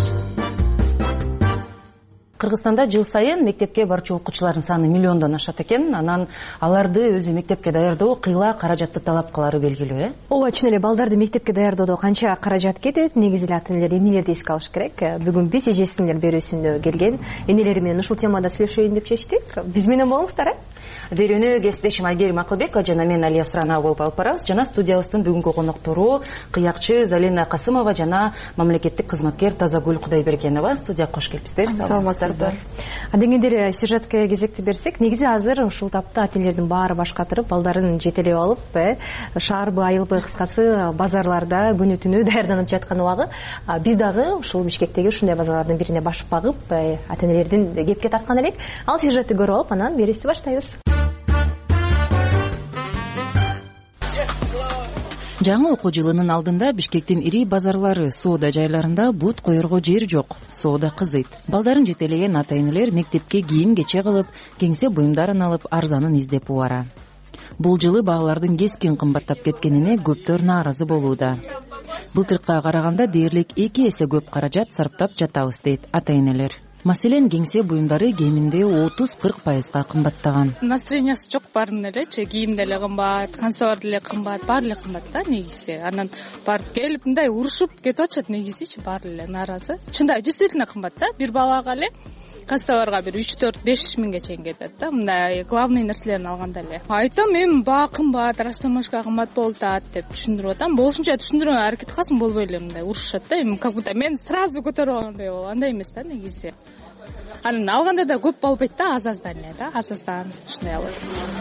Кыргызстанда жыл сайын мектепке барчу окуучулардын саны миллиондон ашат экен. Анан аларды өзү мектепке даярдоо кыйла каражатты талап кылары белгилүү, э? Ооба, чын эле балдарды мектепке даярдоодо канча каражат кетет? Негизи эле ата-энелер эмнелерди эске алыш керек? Бүгүн биз эже сиңдилер берүүсүнө келген энелер менен ушул темада сүйлөшөйүн деп чечтик. Биз менен болуңуздар, э? Берүүнү кесиптешим Айгерим Акылбекова жана мен Алия Суранова болуп алып барабыз. Жана студиябыздын бүгүнкү коноктору кыякчы Залина Касымова жана мамлекеттик кызматкер Тазагүл Кудайбергенова. Студияга кош келипсиздер. Саламатсыздар. Адегендер сюжетке кезекти берсек, негизи азыр ушул тапта ата-энелердин баары баш катырып, балдарын жетелеп алып, шаарбы, айылбы, кыскасы базарларда күнү түнү даярданып жаткан убагы. Биз дагы ушул Бишкектеги ушундай базарлардын бирине баш багып, ата-энелердин кепке тарткан элек. Ал сюжетти көрүп алып, анан берүүбүздү баштайбыз. Жаңы окуу жылынын алдында Бишкектин ири базарлары, соода жайларында бут коерго жер жок. Соода кызыйт. Балдарын жетелеген ата-энелер мектепке кийин кече кылып, кеңсе буюмдарын алып, арзанын издеп убара. Бул жылы баалардын кескин кымбаттап кеткенине көптөр нааразы болууда. Былтыркыга караганда дээрлик эки эсе көп каражат сарптап жатабыз дейт ата-энелер. Маселен, кеңсе буюмдары кеминде отуз кырк пайызга кымбаттаган. Настроениясы жок баарынын элечи, кийим деле кымбат, канцтовар деле кымбат, баары эле кымбат да негизи. Анан барып келип мындай урушуп кетип атышат негизичи, баары эле нааразы. Чындап действительно кымбат да. Бир балага эле канцтоварга бир үч төрт беш миңге чейин кетет да. Мындай главный нерселерин алганда эле. Айтам, эми баа кымбат, растамашка кымбат болуп атат деп түшүндүрүп атам. Болушунча түшүндүрүүгө аракет кыласың, болбой эле мындай урушат да. Эми как будто мен сразу көтөрүп алгандай болуп, андай эмес да негизи. Анан алганда да көп болбойт да, аз-аздан эле да, аз-аздан ушундай алат.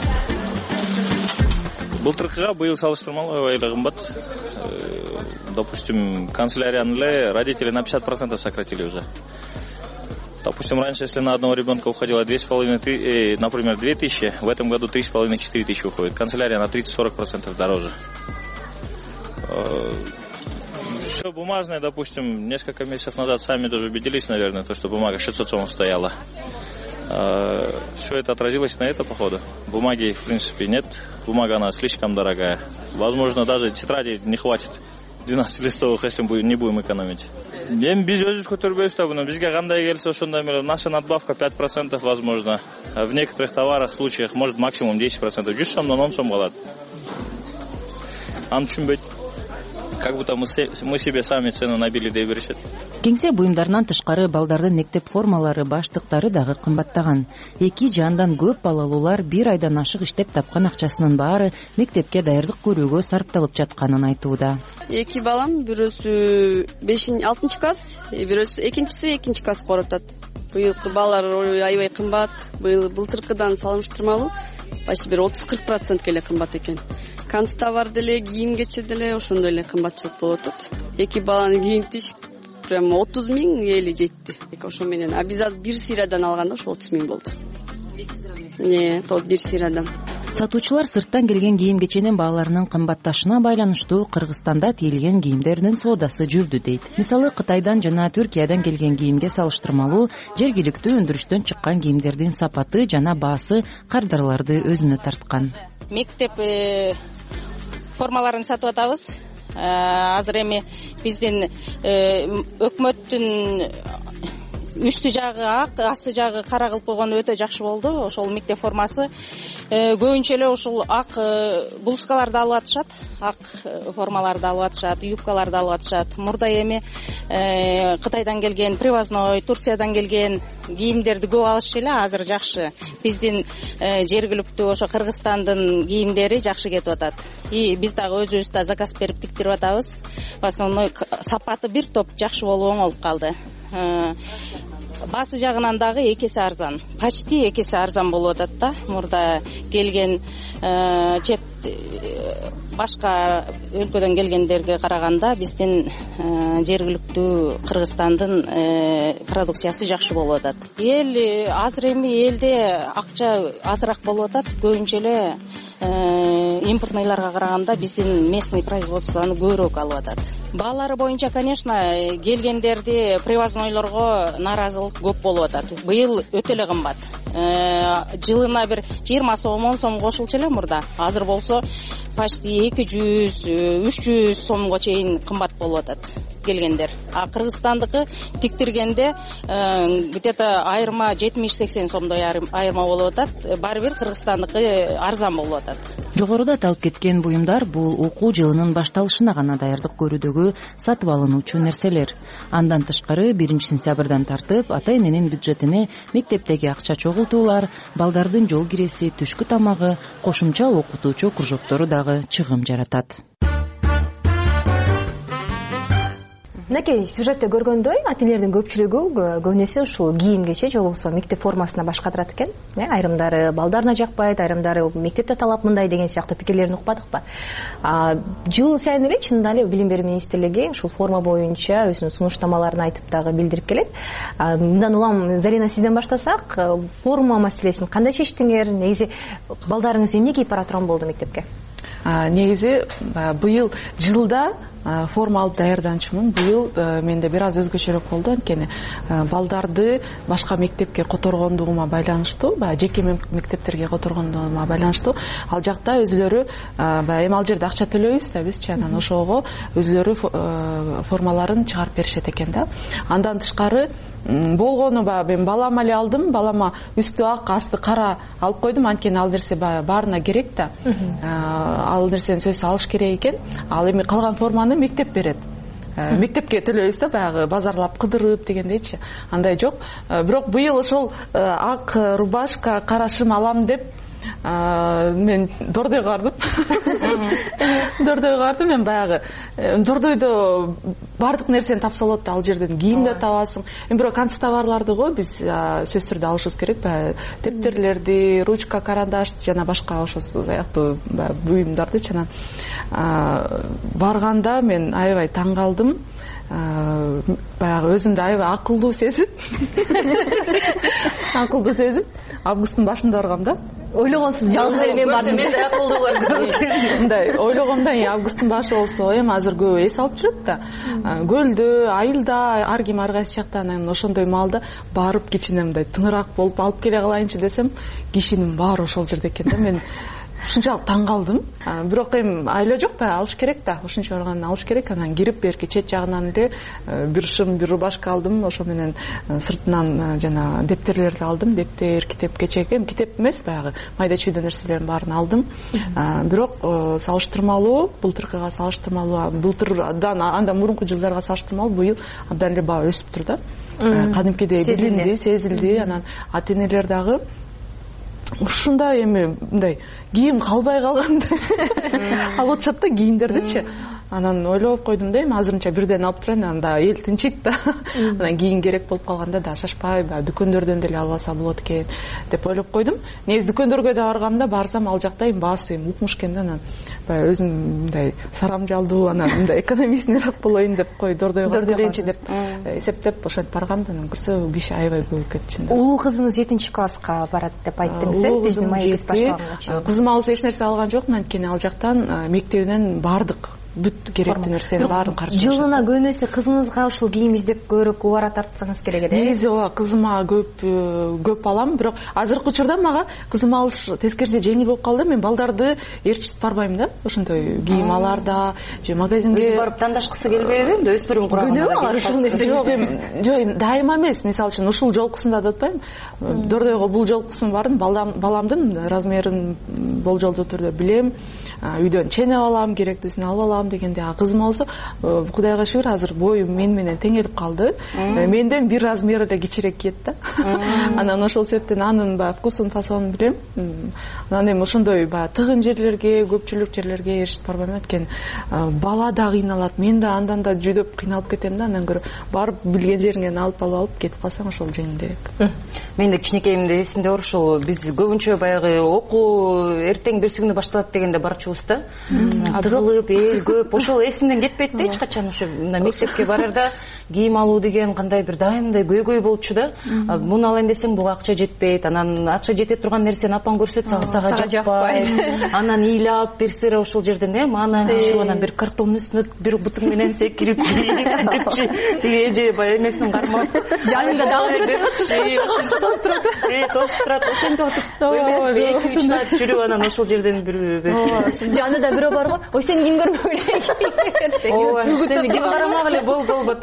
Былтыркыга быйыл салыштырмалуу аябай кымбат. Допустим, канцелярияны эле родители на пятьдесят процентов сократили уже. Допустим, раньше, если на одного ребенка уходило две с половиной, например, две тысячи, в этом году три с половиной четыре тысячи уходит. Канцелярия на тридцать-сорок процентов дороже. Все бумажное, допустим, несколько месяцев назад сами тоже убедились, наверное, то, что бумага шестьсот сом стояла. Все это отразилось на это, походу. Бумаги, в принципе, нет. Бумага, она слишком дорогая. Возможно, даже тетради не хватит. двенадцать листовых, если мы не будем экономить. Эми биз өзүбүз көтөрбөйбүз да буну. Бизге кандай келсе ошондой меле. Наша надбавка пять процентов возможно. А в некоторых товарах, случаях, может максимум десять процентов. жүз сомдон он сом калат. Аны түшүнбөйт. Как будто мы себе сами цену набили дей беришет. Кеңсе буюмдарынан тышкары балдардын мектеп формалары, баштыктары дагы кымбаттаган. Эки жандан көп балалуулар бир айдан ашык иштеп тапкан акчасынын баары мектепке даярдык көрүүгө сарпталып жатканын айтууда. Эки балам, бирөөсү бешинчи алтынчы класс, бирөөсү экинчиси экинчи класс коротот. Быйылкы балалар аябай кымбат. Быйыл былтыркыдан салыштырмалуу почти бир отуз кырк процентке эле кымбат экен. Канцтовар деле, кийим кечир деле ошондой эле кымбатчылык болуп атат. Эки баланы кийинтиш прямо отуз миң эли жетти. Ошо менен, а биз азыр бир сыйрадан алганда ошо отуз миң болду. Эки сыра эмес. Не, тол бир сыйрадан. Сатуучулар сырттан келген кийим кеченин бааларынын кымбатташына байланыштуу Кыргызстанда тиелген кийимдердин соодасы жүрдү дейт. Мисалы, Кытайдан жана Түркиядан келген кийимге салыштырмалуу жергиликтүү өндүрүштөн чыккан кийимдердин сапаты жана баасы кардарларды өзүнө тарткан. Мектеп формаларын сатып атабыз. Азыр эми биздин өкмөттүн үстү жагы ак, асты жагы кара кылып койгону өтө жакшы болду. Ошол мектеп формасы көбүнчө эле ушул ак блузкаларды алып атышат, ак формаларды алып атышат, юбкаларды алып атышат. Мурда эми Кытайдан келген, привозной, Турциядан келген кийимдерди көп алышчу эле, азыр жакшы. Биздин жергиликтүү ошо Кыргызстандын кийимдери жакшы кетип атат. И биз дагы өзүбүз да заказ берип тиктирип атабыз. В основном сапаты бир топ жакшы болуп оңолуп калды. Басы жагынан дагы эки эсе арзан. Почти эки эсе арзан болуп атат да. Мурда келген чет башка өлкөдөн келгендерге караганда биздин жергиликтүү Кыргызстандын продукциясы жакшы болуп атат. Эл азыр эми элде акча азыраак болуп атат. Көбүнчө эле импортныйларга караганда биздин местный производствону көбүрөөк алып атат. Баалары боюнча, конечно, келгендерди привознойлорго нааразылык көп болуп атат. Быйыл өтө эле кымбат. Жылына бир жыйырма сом, он сом кошулчу эле мурда. Азыр болсо почти эки жүз, үч жүз сомго чейин кымбат болуп атат келгендер. А Кыргызстандыкы тиктиргенде где-то айырма жетимиш сексен сомдой айырма болуп атат. Баары бир Кыргызстандыкы арзан болуп атат. Жогоруда аталып кеткен буюмдар бул окуу жылынын башталышына гана даярдык көрүүдөгү сатып алынуучу нерселер. Андан тышкары биринчи сентябрдан тартып ата-эненин бюджетине мектептеги акча чогултуулар, балдардын жол киреси, түшкү тамагы, кошумча окутуучу кружоктору дагы чыгым жаратат. Мынакей сюжетте көргөндөй, ата-энелердин көпчүлүгү көбүнесе ушул кийимгече же болбосо мектеп формасына башкатырат экен. Айрымдары балдарына жакпайт, айрымдары мектепте талап мындай деген сыяктуу пикирлерин укпадыкпы? Жыл сайын эле чындап эле Билим берүү министрлиги ушул форма боюнча өзүнүн сунуштамаларын айтып дагы билдирип келет. Мындан улам Зарина сизден баштасак, форма маселесин кандай чечтиңер? Негизи балдарыңыз эмне кийип бара турган болду мектепке? Негизи быйыл жылда форма алып даярданчумун. Быйыл менде бир аз өзгөчөрөөк болду, анткени балдарды башка мектепке которгондугума байланыштуу, баягы жеке мектептерге которгондугума байланыштуу. Ал жакта өзүлөрү баягы эми ал жерде акча төлөйбүз да бизчи, анан ошого өзүлөрү формаларын чыгарып беришет экен да. Андан тышкары болгону баягы мен балама эле алдым, балама үстү ак, асты кара алып койдум, анткени ал нерсе баарына керек да. Ал нерсени сөзсүз алыш керек экен. Ал эми калган форманы мектеп берет. Мектепке төлөйбүз да, баягы базарлап кыдырып дегендейчи. Андай жок. Бирок быйыл ошол ак рубашка, кара шым алам деп мен дордой кардым. Дордой кардым, мен баягы дордойдо бардык нерсени тапса болот да, ал жерден кийим да табасың. Эми бирок канцтоварларды го биз сөзсүз түрдө алышыбыз керек, баягы тептерлерди, ручка, карандаш жана башка ошол сыяктуу буюмдарды чана барганда мен аябай таң калдым. баягы өзүмдү аябай акылдуу сезип акылдуу сезип августтун башында баргам да. Ойлогонсуз жалгыз эле мен бардым. Менде акылдуулар көп. Мындай ойлогомдон эми августтун башы болсо эми азыр көп эс алып жүрөт да. Көлдө, айылда ар ким ар кайсы жакта анан ошондой маалда барып кичине мындай тыныраак болуп алып келе калайынчы десем, кишинин баары ошол жерде экен да. Мен ушунчалык таң калдым. Бирок эми айла жок баягы алыш керек да. Ошончо барган алыш керек. Анан кирип берки чет жагынан эле бир шым, бир рубашка алдым. Ошо менен сыртынан жана дептерлерди алдым. Дептер, китеп, кечек, эми китеп эмес, баягы майда чүйдө нерселердин баарын алдым. Бирок салыштырмалуу, былтыркыга салыштырмалуу, былтырдан андан мурунку жылдарга салыштырмалуу быйыл абдан эле баа өсүп тур да. Кадимкидей билинди, сезилди. Анан ата-энелер дагы ушундай эми мындай кийим калбай калгандай алып атышат да кийимдердичи. Анан ойлоп койдум да, эми азырынча бирден алып турайын, анда эл тынчыйт да. Анан кийин керек болуп калганда да шашпай, баягы дүкөндөрдөн деле алып алса болот экен деп ойлоп койдум. Негизи дүкөндөргө да баргамда барсам ал жакта эми баасы эми укмуш экен да. Анан баягы өзүм мындай сарамжалдуу, анан мындай экономичныйраак болоюн деп кой, дордойго келейинчи деп эсептеп ошентип баргам да. Анан көрсө киши аябай көп экен чындап. Улуу кызыңыз жетинчи класска барат деп айттыңыз э, биздин маегибиз башталганга. Кызым алса эч нерсе алган жокмун, анткени ал жактан мектебинен баардык бүт керектүү нерсенин баарын каршы. Жылына көнөсү кызыңызга ушул кийим издеп көрөк убара тартсаңыз керек эле. Негизи ооба, кызыма көп көп алам, бирок азыркы учурда мага кызым алыш тескерисинче жеңил болуп калды. Мен балдарды ээрчитип барбайм да. Ошондой кийим аларда же магазинге өзү барып тандашкысы келбейби? Эмне өспүрүм курагында алар ушул нерсе жок эми. Жок, дайыма эмес. Мисалы үчүн ушул жолкусунда деп атпайм. Дордойго бул жолкусын барын баламдын размерин болжолдуу түрдө билем. Үйдөн ченеп алам, керектүүсүн алып алам дегенде. Кызым болсо Кудайга шүгүр азыр бою мен менен теңелип калды. Менден бир размер эле кичирээк кийет да. Анан ошол себептен анын баягы вкусун, фасонун билем. Анан эми ошондой баягы тыгын жерлерге, көпчүлүк жерлерге ээрчитип барбайм, экен бала да кыйналат, мен да андан да жүдөп кыйналып кетем да. Андан көрө барып билген жериңен алып алып алып кетип калсаң ошол жеңилирээк. Мен да кичинекейимде эсимде бар, ушул биз көбүнчө баягы окуу эртең берсүгүнө башталат дегенде барчубуз да. Тыгылып, эл көп, ошол эсимден кетпейт да эч качан. Ошо мектепке барарда кийим алуу деген кандай бир дайымдай көйгөй болчу да. Муну алайын десең буга акча жетпейт. Анан акча жете турган нерсени апаң көрсөтсө сага жакпайт. Анан ыйлап берсере ошол жерден эми ана ушул анан бир картондун үстүнө бир бутуң менен секирип депчи тиги эже баягы эмесин кармап жанында дагы тосуп турат. Э, тосуп турат. Ошентип атып эки үч саат жүрүп анан ошол жерден бир жанында бирөө бар го. Ой, сени ким көрмөк эле? Ооба, сени ким карамак эле бол болбо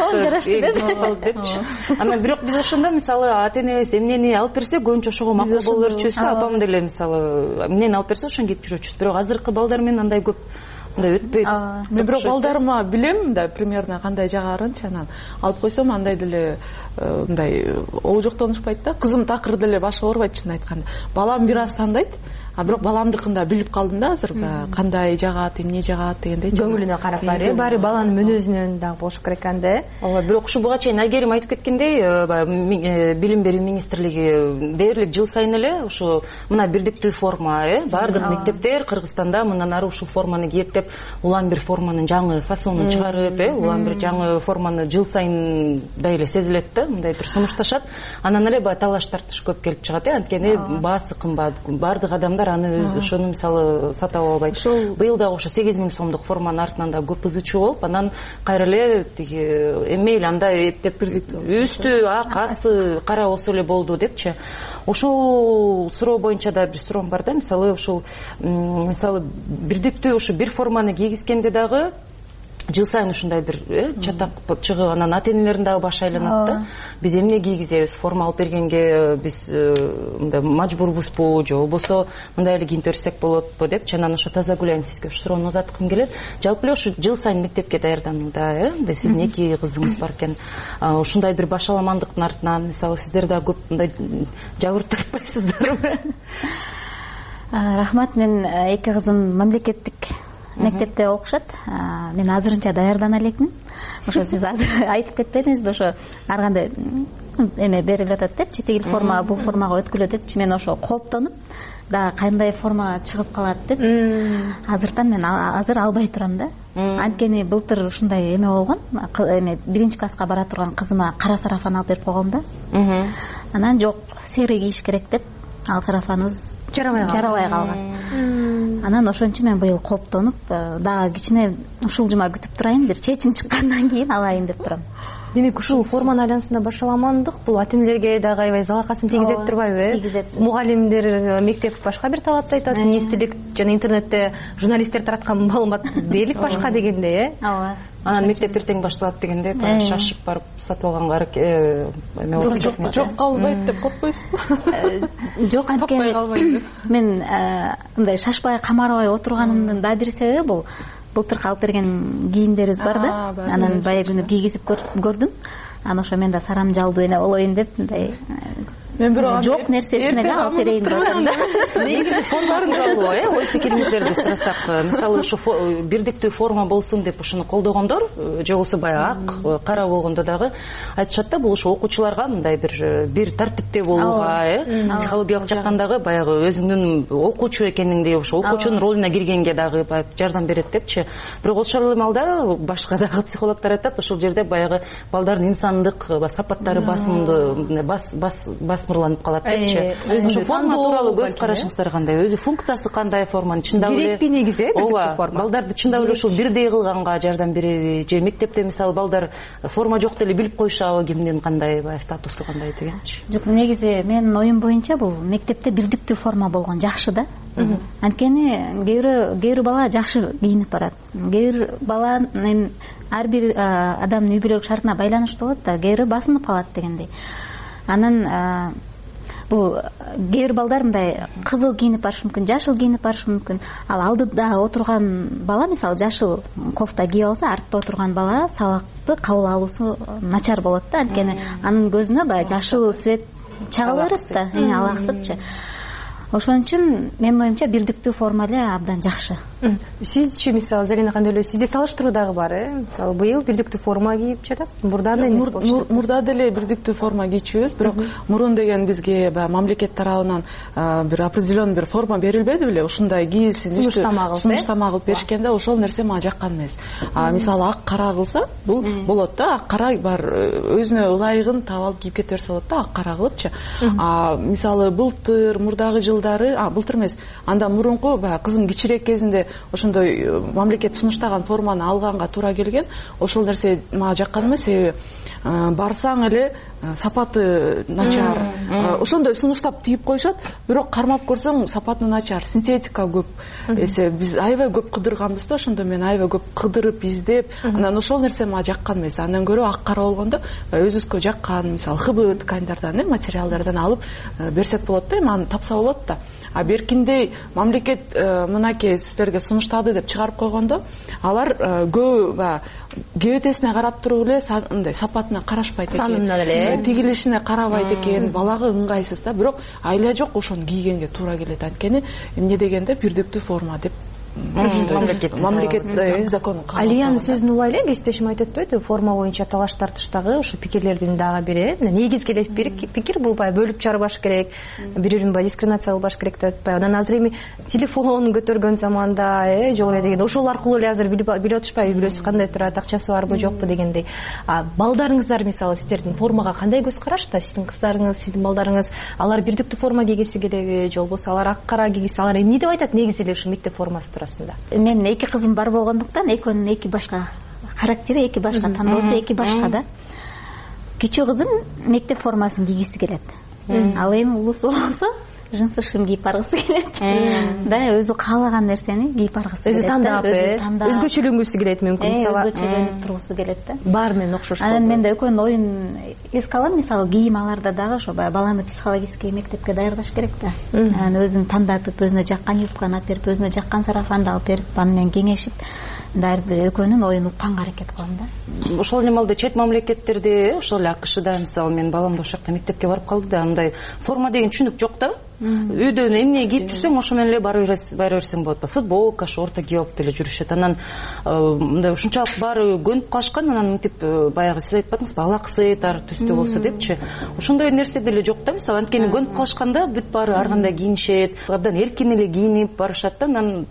трактор депчи. Анан бирок биз ошондо мисалы ата-энебиз эмнени алып берсе көбүнчө ошого макул боло берчүбүз да. Апам деле мисалы эмнени алып берсе ошону кийип жүрөчүбүз. Бирок азыркы балдар менен андай көп мындай өтпөйт. Мен бирок балдарыма билем да примерно кандай жагарынчы, анан алып койсом андай деле мындай оожоктонушпайт да. Кызым такыр деле башы оорубайт чын айтканда. Балам бир аз тандайт. А бирок баламдыкында билип калдым да азыр, кандай жагат, эмне жагат дегендей. Көңүлүнө карап баары, баары баланын мүнөзүнөн дагы болуш керек экен. Ооба, бирок ушу буга чейин Айгерим айтып кеткендей, билим берүү министрлиги дээрлик жыл сайын эле ушу мына бирдиктүү форма, э, баардык мектептер Кыргызстанда мындан ары ушул форманы кийет деп улам бир форманын жаңы фасонун чыгарып, э, улам бир жаңы форманы жыл сайын да эле сезилет да, мындай бир сунушташат. Анан эле баягы талаш тартыш көп келип чыгат, э, анткени баасы кымбат, баардык адамдар аны өз ошону мисалы сатып албайт. Быйыл дагы ошо сегиз миң сомдук форманын артынан да көп ызычуу болуп, анан кайра эле тиги мейли анда эптеп үстү ак, асты кара болсо эле болду депчи. Ошол суроо боюнча да бир суроом бар да, мисалы ушул мисалы бирдиктүү ушу бир форманы кийгизгенде дагы жыл сайын ушундай бир чатак чыгып анан ата-энелердин дагы башы айланат да. Биз эмне кийгизебиз, форма алып бергенге биз мындай мажбурбузбу же болбосо мындай эле кийинип берсек болотпу депчи. Анан ошо Тазагүл айым сизге ушу суроону узаткым келет. Жалпы эле ушу жыл сайын мектепке даярданууда, э, сиздин эки кызыңыз бар экен. Ушундай бир башаламандыктын артынан мисалы сиздер да көп мындай жабырып тартпайсыздарбы? Рахмат, мен эки кызым мамлекеттик мектепте окушат. Мен азырынча даярдана элекмин. Ошо сиз азыр айтып кетпедиңизби, ошо ар кандай эме берилип атат депчи, тигил форма бул формага өткүлө депчи. Мен ошо кооптонуп, да кандай форма чыгып калат деп азыртан мен азыр албай турам да. анткени былтыр ушундай эме болгон, эме биринчи класска бара турган кызыма кара сарафан алып берип койгом да. Анан жок, серый кийиш керек деп, ал сарафаныбыз жарабай калган. Анан ошончо мен быйыл кооптонуп, дагы кичине ушул жума күтүп турайын, бир чечим чыккандан кийин алайын деп турам. Демек ушул форманын айланасында башаламандык бул ата энелерге дагы аябай залакасын тийгизет турбайбы, э? Тийгизет. Мугалимдер, мектеп башка бир талапты айтат, министрлик жана интернетте журналисттер тараткан маалымат дээрлик башка дегенде, э? Ооба. Анан мектеп эртең башталат дегенде шашып барып сатып алганга эме болуп жок калбайт деп коркпойсузбу? Жок, анткени мен мындай шашпай камарбай отурганымдын да бир себеби бул былтыр алып берген кийимдерибиз бар да. Анан баягы күнү кийгизип көрдүм. Анан ошо мен да сарам жалдуу эне болоюн деп мындай мен бирок жок нерсесин эле алып берейин деп атам да. Негизи формаларын жолу, э, ой пикириңиздерди сурасак, мисалы ушу бирдиктүү форма болсун деп ушуну колдогондор, же болбосо баягы ак, кара болгондо дагы айтышат да, бул ушу окуучуларга мындай бир бир тартипте болууга, э, психологиялык жактан дагы баягы өзүңдүн окуучу экениңди, ошо окуучунун ролуна киргенге дагы жардам берет депчи. Бирок ошол эле маалда башка дагы психологдор айтат, ошол жерде баягы балдардын инсандык сапаттары басымды бас басмырланып калат депчи. Ошо форма тууралуу көз карашыңыздар кандай? Өзү функциясы кандай форманын? Чындап эле керекпи негизи? Ооба, балдарды чындап эле ушул бирдей кылганга жардам береби? Же мектепте мисалы балдар форма жок деле билип коюшабы, кимдин кандай баягы статусу кандай дегенчи? Жок, негизи менин оюм боюнча бул мектепте бирдиктүү форма болгон жакшы да. Анткени кээ бир бала жакшы кийинип барат. Кээ бир бала ар бир адамдын үй бүлөлүк шартына байланыштуу болот да, кээ бир басынып калат дегендей. Анан бул кээ бир балдар мындай кызыл кийинип барышы мүмкүн, жашыл кийинип барышы мүмкүн. Ал алдыда отурган бала мисалы жашыл кофта кийип алса, артта отурган бала сабакты кабыл алуусу начар болот да. Анткени анын көзүнө баягы жашыл свет чагыла берет да, алаксыпчы. Ошон үчүн менин оюмча бирдиктүү форма эле абдан жакшы. Сизчи мисалы Зарина кандай эле сизде салыштыруу дагы бар, э? Мисалы быйыл бирдиктүү форма кийип жатат. Мурда да эмес болчу. Мурда деле бирдиктүү форма кийчүбүз, бирок мурун деген бизге баягы мамлекет тарабынан бир определенный бир форма берилбеди беле, ушундай кийилсин, сунуштама кылып беришкен да, ошол нерсе мага жаккан эмес. Мисалы ак кара кылса, бул болот да, ак кара бар өзүнө ылайыгын таап алып кийип кете берсе болот да, ак кара кылыпчы. Мисалы былтыр, мурдагы жылдары, а былтыр эмес, андан мурунку баягы кызым кичирээк кезинде ошондой мамлекет сунуштаган форманы алганга туура келген. Ошол нерсе мага жаккан эмес, себеби барсаң эле сапаты начар. Ошондой сунуштап тийип коюшат, бирок кармап көрсөң сапаты начар, синтетика көп. Эсе биз аябай көп кыдырганбыз да, ошондо мен аябай көп кыдырып, издеп, анан ошол нерсе мага жаккан эмес. Андан көрө ак кара болгондо өзүбүзгө жаккан, мисалы ХБ ткандардан, материалдардан алып берсек болот да, аны тапса болот да. А беркиндей мамлекет мынакей силерге сунуштады деп чыгарып койгондо, алар көп кебетесине карап туруп эле мындай сапатына карашпайт экен. Санымына эле, тигилишине карабайт экен, балага ыңгайсыз да, бирок айла жок ошону кийгенге туура келет. Анткени эмне дегенде бирдиктүү форма деп мамлекет закону. Алиянын сөзүн улай эле кесиптешим айтып өтпөйдү, форма боюнча талаш тартыштагы ушу пикирлердин дагы бири, негизги эле пикир бул баягы бөлүп чарбаш керек, бири-бирин баягы дискриминация кылбаш керек деп атпайбы. Анан азыр эми телефон көтөргөн заманда, э, жок эле дегенде ошол аркылуу эле азыр билип билип атышпайбы, үй бүлөсү кандай турат, акчасы барбы жокпу дегендей. Балдарыңыздар мисалы сиздердин формага кандай көз карашта? Сиздин кыздарыңыз, сиздин балдарыңыз, алар бирдиктүү форма кийгиси келеби, же болбосо алар ак кара кийгиси, алар эмне деп айтат негизи эле ушу мектеп формасы туурасында? Мен эки кызым бар болгондуктан экөөнүн эки башка характери, эки башка тандоосу, эки башка да. Кичүү кызым мектеп формасын кийгиси келет. Ал эми улусу болсо жынсы шим кийип баргысы келет. Да, өзү каалаган нерсени кийип баргысы келет. Өзү тандап, өзгөчөлөнгүсү келет мүмкүн, мисалы өзгөчөлөнүп тургусу келет да. Баары менен окшош. Анан мен да экөөнүн оюн эске алам, мисалы кийим аларда дагы ошо баягы баланы психологический мектепке даярдаш керек да. Анан өзүн тандатып, өзүнө жаккан юбканы алып берип, өзүнө жаккан сарафанды алып берип, аны менен кеңешип, ар бир экөөнүн оюн укканга аракет кылам да. Ошол эле маалда чет мамлекеттерде, ошол эле АКШда мисалы мен балам да ошол жакта мектепке барып калды да, андай форма деген түшүнүк жок да. Үйдөн эмне кийип жүрсөң ошо менен эле бара берсең болот. Футболка, шорты кийип алып деле жүрүшөт. Анан мындай ушунчалык баары көнүп калышкан, анан мынтип баягы сиз айтпадыңызбы, алаксы тар түстө болсо депчи. Ошондой нерсе деле жок да, мисалы анткени көнүп калышканда бүт баары ар кандай кийинишет, абдан эркин эле кийинип барышат да. Анан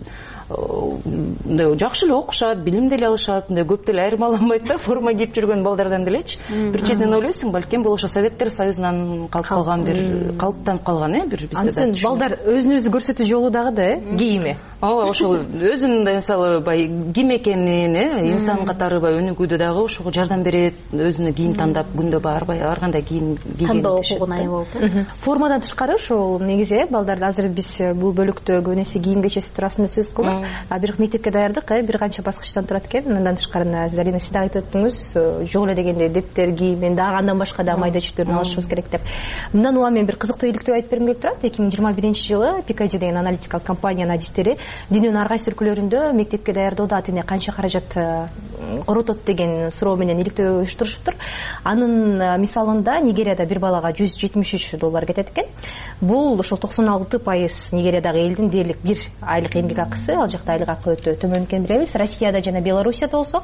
мындай жакшы эле окушат, билим деле алышат, мындай көп деле айырмаланбайт да форма кийип жүргөн балдардан делечи. Бир четинен ойлойсуң, балким бул ошо Советтер Союзунан калып калган бир калыптанып калган э бир бизде. Ансын балдар өзүн өзү көрсөтүү жолу дагы да э кийими. Ооба, ошол өзүнүн мисалы бай ким экенин э инсан катары бай өнүгүүдө дагы ошого жардам берет, өзүнө кийим тандап күндө барбай ар кандай кийим кийген. Тандоо укугуна ээ болуп. Формадан тышкары ошол негизи э балдарды азыр биз бул бөлүктө көбүн эсе кийим кечеси туурасында сөз кылдык. А бирок мектепке даярдык э бир канча баскычтан турат экен. Андан тышкары Зарина сиз дагы айтып өттүңүз, жок эле дегенде дептер, кийим, мен дагы андан башка да майда чөтөрүн алышыбыз керек деп. Мындан улам мен бир кызыктуу иликтөө айтып бергим келип турат. эки миң жыйырма биринчи жылы Пикади деген аналитикалык компаниянын адистери дүйнөнүн ар кайсы өлкөлөрүндө мектепке даярдоодо ата эне канча каражат коротот деген суроо менен иликтөө уюштурушуптур. Анын мисалында Нигерияда бир балага жүз жетимиш үч доллар кетет экен. Бул ошол токсон алты пайыз Нигериядагы элдин дээрлик бир айлык эмгек акысы, ал жакта айлык акы өтө төмөн экенин билебиз. Россияда жана Белоруссияда болсо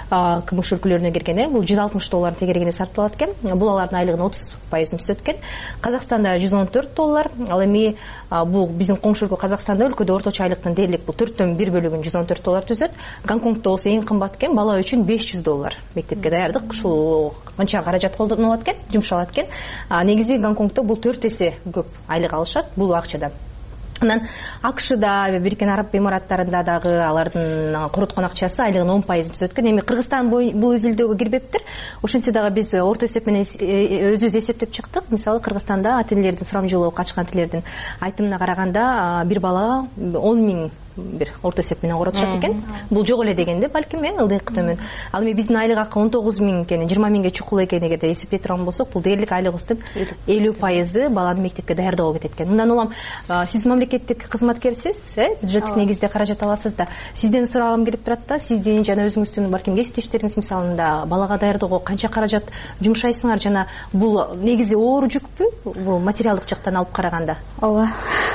кмш өлкөлөрүнө кирген э бул жүз алтымыш доллар тегерегине сарпталат экен. Бул алардын айлыгынын отуз пайызын түзөт экен. Казакстанда жүз он төрт доллар, ал эми бул биздин коңшу өлкө Казакстанда өлкөдө орточо айлыктын дээрлик бул төрттөн бир бөлүгүн жүз он төрт доллар түзөт. Гонконгдо болсо эң кымбат экен, бала үчүн беш жүз доллар. Мектепке даярдык ушул канча каражат колдонулат экен, жумшалат экен. Негизи Гонконгдо бул төрт эсе көп айлык алышат бул акчада. Анан АКШда, Бириккен Араб Эмираттарында дагы алардын короткон акчасы айлыгынын он пайызын түзөт экен. Эми Кыргызстан бул изилдөөгө кирбептир. Ошентсе дагы биз орто эсеп менен өзүбүз эсептеп чыктык. Мисалы Кыргызстанда ата энелердин сурамжылоо качкан аттелердин айтымына караганда бир бала он миң бир орто эсеп менен коротушат экен. Бул жок эле дегенде балким э ылдыйкы төмөн. Ал эми биздин айлык акы он тогуз миң экенин, жыйырма миңге чукул экенин эгерде эсептей турган болсок, бул дээрлик айлыгыбыздын элүү пайызы баланы мектепке даярдоого кетет экен. Мындан улам сиз мамлекеттик кызматкерсиз, э бюджеттик негизде каражат аласыз да. Сизден сурагым келип турат да, сиздин жана өзүңүздүн балким кесиптештериңиз мисалында балага даярдоого канча каражат жумшайсыңар жана бул негизи оор жүкпү бул материалдык жактан алып караганда? Ооба.